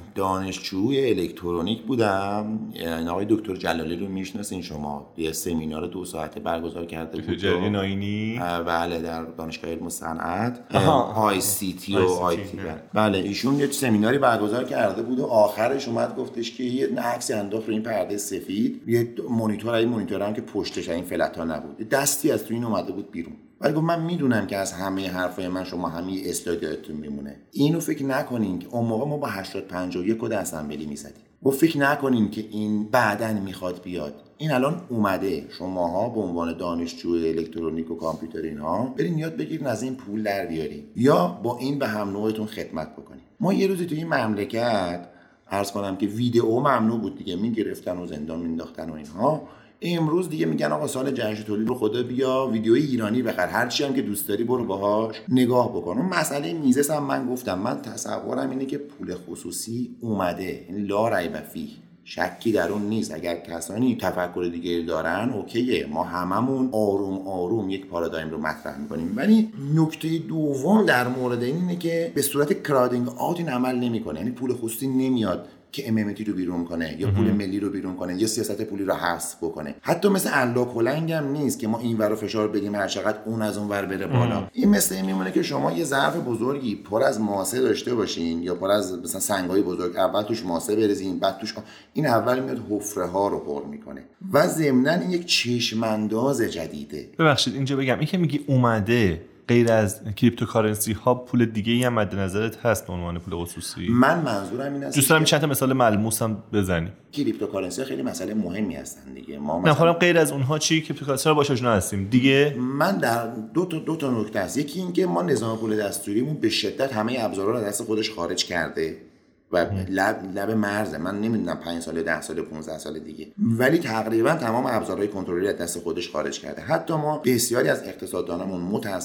دانشجوی الکترونیک بودم. آقای دکتر جلالی رو میشناسین شما، یه سمینار 2 ساعته برگزار کرده بود جلالی ناینی. بله، در دانشگاه علم و صنعت آی سی تی و آی تی. بله ایشون یه سمیناری برگزار کرده بود و آخرش اومد گفتش که یه عکسی انداخت رو این پرده سفید، یه مانیتور هم که پشتش این فلتا نبود، دستی از تو این اومده بود بیرون. ولی گفت من میدونم که از همه حرفای من شما همه اسلایدتون میمونه. اینو فکر نکنین که اون موقع ما با 8051 کد اسمبلی میزدیم. و فکر نکنین که این بعداً میخواد بیاد. این الان اومده. شماها به عنوان دانشجو الکترونیک و کامپیوتر اینها برین یاد بگیرین از این پول در بیارین یا با این به هم نوعتون خدمت بکنین. ما یه روزی توی این مملکت عرض کنم که ویدئو ممنوع بود دیگه، میگرفتن و زندان مینداختن و اینها. امروز دیگه میگن آقا سال جشن تولید رو خدا بیا ویدیوی ایرانی بخر، هر چی هم که دوست داری برو باهاش نگاه بکن. اون مسئله میزس هم من گفتم، من تصورم اینه که پول خصوصی اومده، یعنی لا ریب فیه، شکی در اون نیست. اگر کسانی تفکر دیگه دارن اوکیه، ما هممون آروم آروم یک پارادایم رو مطرح میکنیم. ولی نکته دوم در مورد اینه که به صورت کرادینگ آوت این عمل نمیکنه، یعنی پول خصوصی نمیاد که امامتی رو بیرون کنه یا پول ملی رو بیرون کنه یا سیاست پولی رو حذف بکنه. حتی مثل الا کلنگ هم نیست که ما این ور رو فشار بدیم هر چقدر اون از اون ور بره بالا. این مثل این میمونه که شما یه ظرف بزرگی پر از ماسه داشته باشین یا پر از مثلا سنگای بزرگ، اول توش ماسه بریزین بعد توش این اول میاد حفره ها رو پر میکنه و ضمناً این یک چشم انداز جدیده. ببخشید اینجا بگم، این که میگی اومده غیر از کریپتوکارنسی ها پول دیگه ای هم مد نظرت هست به عنوان پول خصوصی؟ من منظورم این است دوست دارم چند تا مثال ملموس هم بزنیم. کریپتوکارنسی خیلی مسئله مهمی هستن دیگه. ما مثلا غیر از اونها چی کریپتوکارنسی رو باش آشنا هستیم دیگه؟ من در دو تا نکته است. یکی این که ما نظام پول دستوریمون به شدت همه ابزارها رو از دست خودش خارج کرده و لب مرزه. من نمیدونم 5 سال 10 سال 15 سال دیگه، ولی تقریبا تمام ابزارهای کنترلی از دست خودش خارج کرده. حتی ما بسیاری از اقتصاددانمون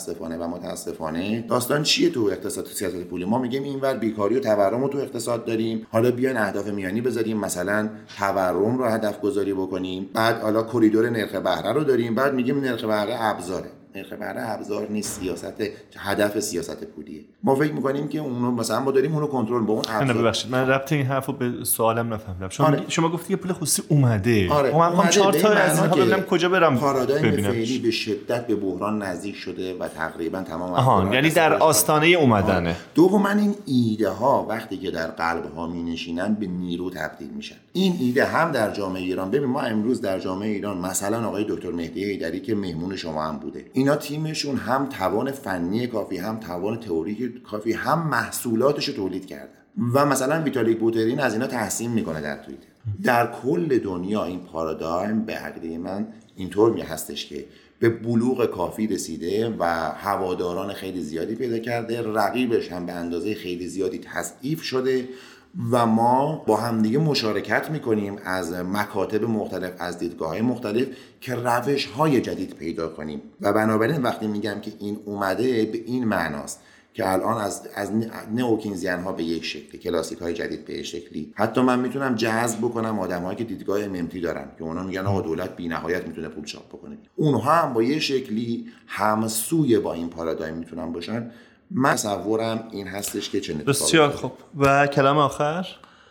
متاسفانه داستان چیه تو اقتصاد، تو سیاست پولی ما میگیم اینور بیکاری و تورم رو تو اقتصاد داریم، حالا بیاین اهداف میانی بذاریم، مثلا تورم رو هدف گذاری بکنیم، بعد حالا کریدور نرخ بهره رو داریم، بعد میگیم نرخ بهره ابزاره. نرخ بهره ابزار نیست، سیاست، هدف سیاست پولیه. ما فکر می‌کنیم که اونو مثلا ما داریم اونو کنترل با اون ابزار. ببخشید من ربط این حرفو به سوالم نفهمیدم. شما گفتی که پول خصوصی اومده. من می‌خوام 4 تا از اینها ببینم کجا برم. پارادایم فعلی به شدت به بحران نزدیک شده و تقریبا تمام یعنی در آستانه اومدنه. دوم این ایده ها وقتی که در قلب ها می‌نشینن به نیرو تبدیل میشن. این ایده هم در جامعه ایران، ببین ما امروز در جامعه ایران مثلا آقای دکتر مهدی حیدری که مهمون شما هم بوده، اینا تیمشون هم توان فنی کافی، هم توان تئوریک کافی، هم محصولاتش رو تولید کردن و مثلا ویتالیک بوترین از اینا تحسین میکنه در توییتر. در کل دنیا این پارادایم به عقیده من اینطور هستش که به بلوغ کافی رسیده و هواداران خیلی زیادی پیدا کرده، رقیبش هم به اندازه خیلی زیادی تضعیف شده و ما با همدیگه مشارکت میکنیم از مکاتب مختلف، از دیدگاه‌های مختلف که روش‌های جدید پیدا کنیم. و بنابراین وقتی میگم که این اومده به این معناست که الان از نئوکینزیان ها به یک شکلی، کلاسیک های جدید به یک شکلی، حتی من میتونم جذب بکنم آدمایی که دیدگاه امامتی دارن که اونا میگن آقا دولت بی‌نهایت میتونه پول چاپ بکنه، اونها هم با یک شکلی همسوی با این پارادایم میتونن باشن. من تصورم این هستش که چنین بسیار خوب. و کلام آخر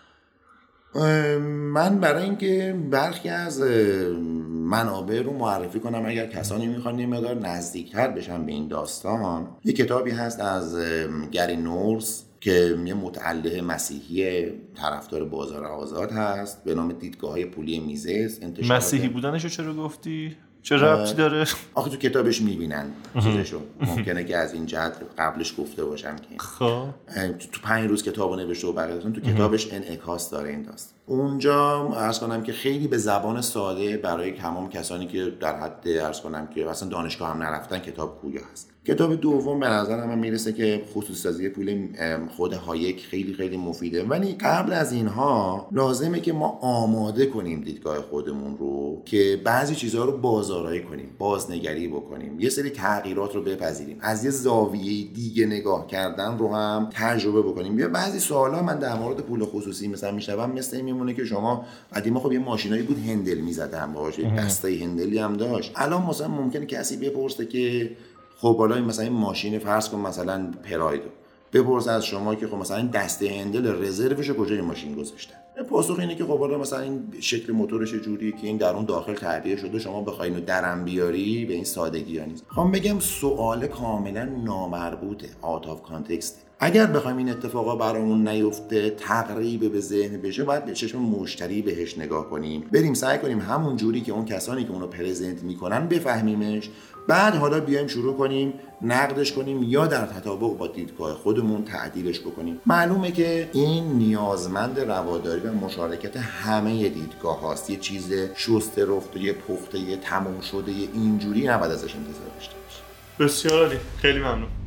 من برای اینکه برخی از منابع رو معرفی کنم اگر کسانی میخوان یه مقدار نزدیکتر بشن به این داستان، یه کتابی هست از گری نورس که یه متعلق مسیحی طرفدار بازار آزاد هست به نام دیدگاه‌های پولی میزس. مسیحی بودنشو چرا گفتی؟ چه ربطی داره؟ آخه تو کتابش میبینن چیزشو، ممکنه که از این جهت قبلش گفته باشم که خب تو 5 روز کتابو نوشته و بقیه تو کتابش انعکاس داره این داستان. اونجا عرض کنم که خیلی به زبان ساده برای تمام کسانی که در حد عرض کنم که اصلا دانشگاه هم نرفتن کتاب پویا هست. کتاب دوم به نظر من میرسه که خصوصی سازی پول خود هایک خیلی خیلی مفیده، ولی قبل از اینها لازمه که ما آماده کنیم دیدگاه خودمون رو که بعضی چیزها رو بازآرایی کنیم، بازنگری بکنیم، یه سری تغییرات رو بپذیریم، از یه زاویه دیگه نگاه کردن رو هم تجربه بکنیم. یا بعضی سوالا من در مورد پول خصوصی مثلا میشنوم مثل این میمونه که شما قدیما خب یه ماشینایی بود هندل میزدن باهاش، دسته هندلی هم داشت. الان مثلا ممکنه کسی بپرسه که خب حالا مثلا این ماشین فرض کن مثلا پرایدو بپرس از شما که خب مثلا این دسته هندل رزروش کجای ماشین گذاشتن؟ پاسخ اینه که خب حالا مثلا این شکل موتورش جوریه که این در اون داخل تعبیه شده، شما بخوای اینو درم بیاری به این سادگی ها نیست. خب بگم سوال کاملا نامربوطه، out of context. اگر بخوایم این اتفاقا برامون نیفته، تقریبا به ذهن بشه، باید به چشم مشتری بهش نگاه کنیم، بریم سعی کنیم همون جوری که اون کسانی که اونو پرزنت میکنن بفهمیمش، بعد حالا بیایم شروع کنیم نقدش کنیم یا در تطابق با دیدگاه خودمون تعدیلش بکنیم. معلومه که این نیازمند رواداری و مشارکت همه دیدگاه هاست. یه چیز شسته رفته، یه پخته، یه تموم شده، یه اینجوری نباید ازش انتظار داشته باشه. بسیار عالی، خیلی ممنون.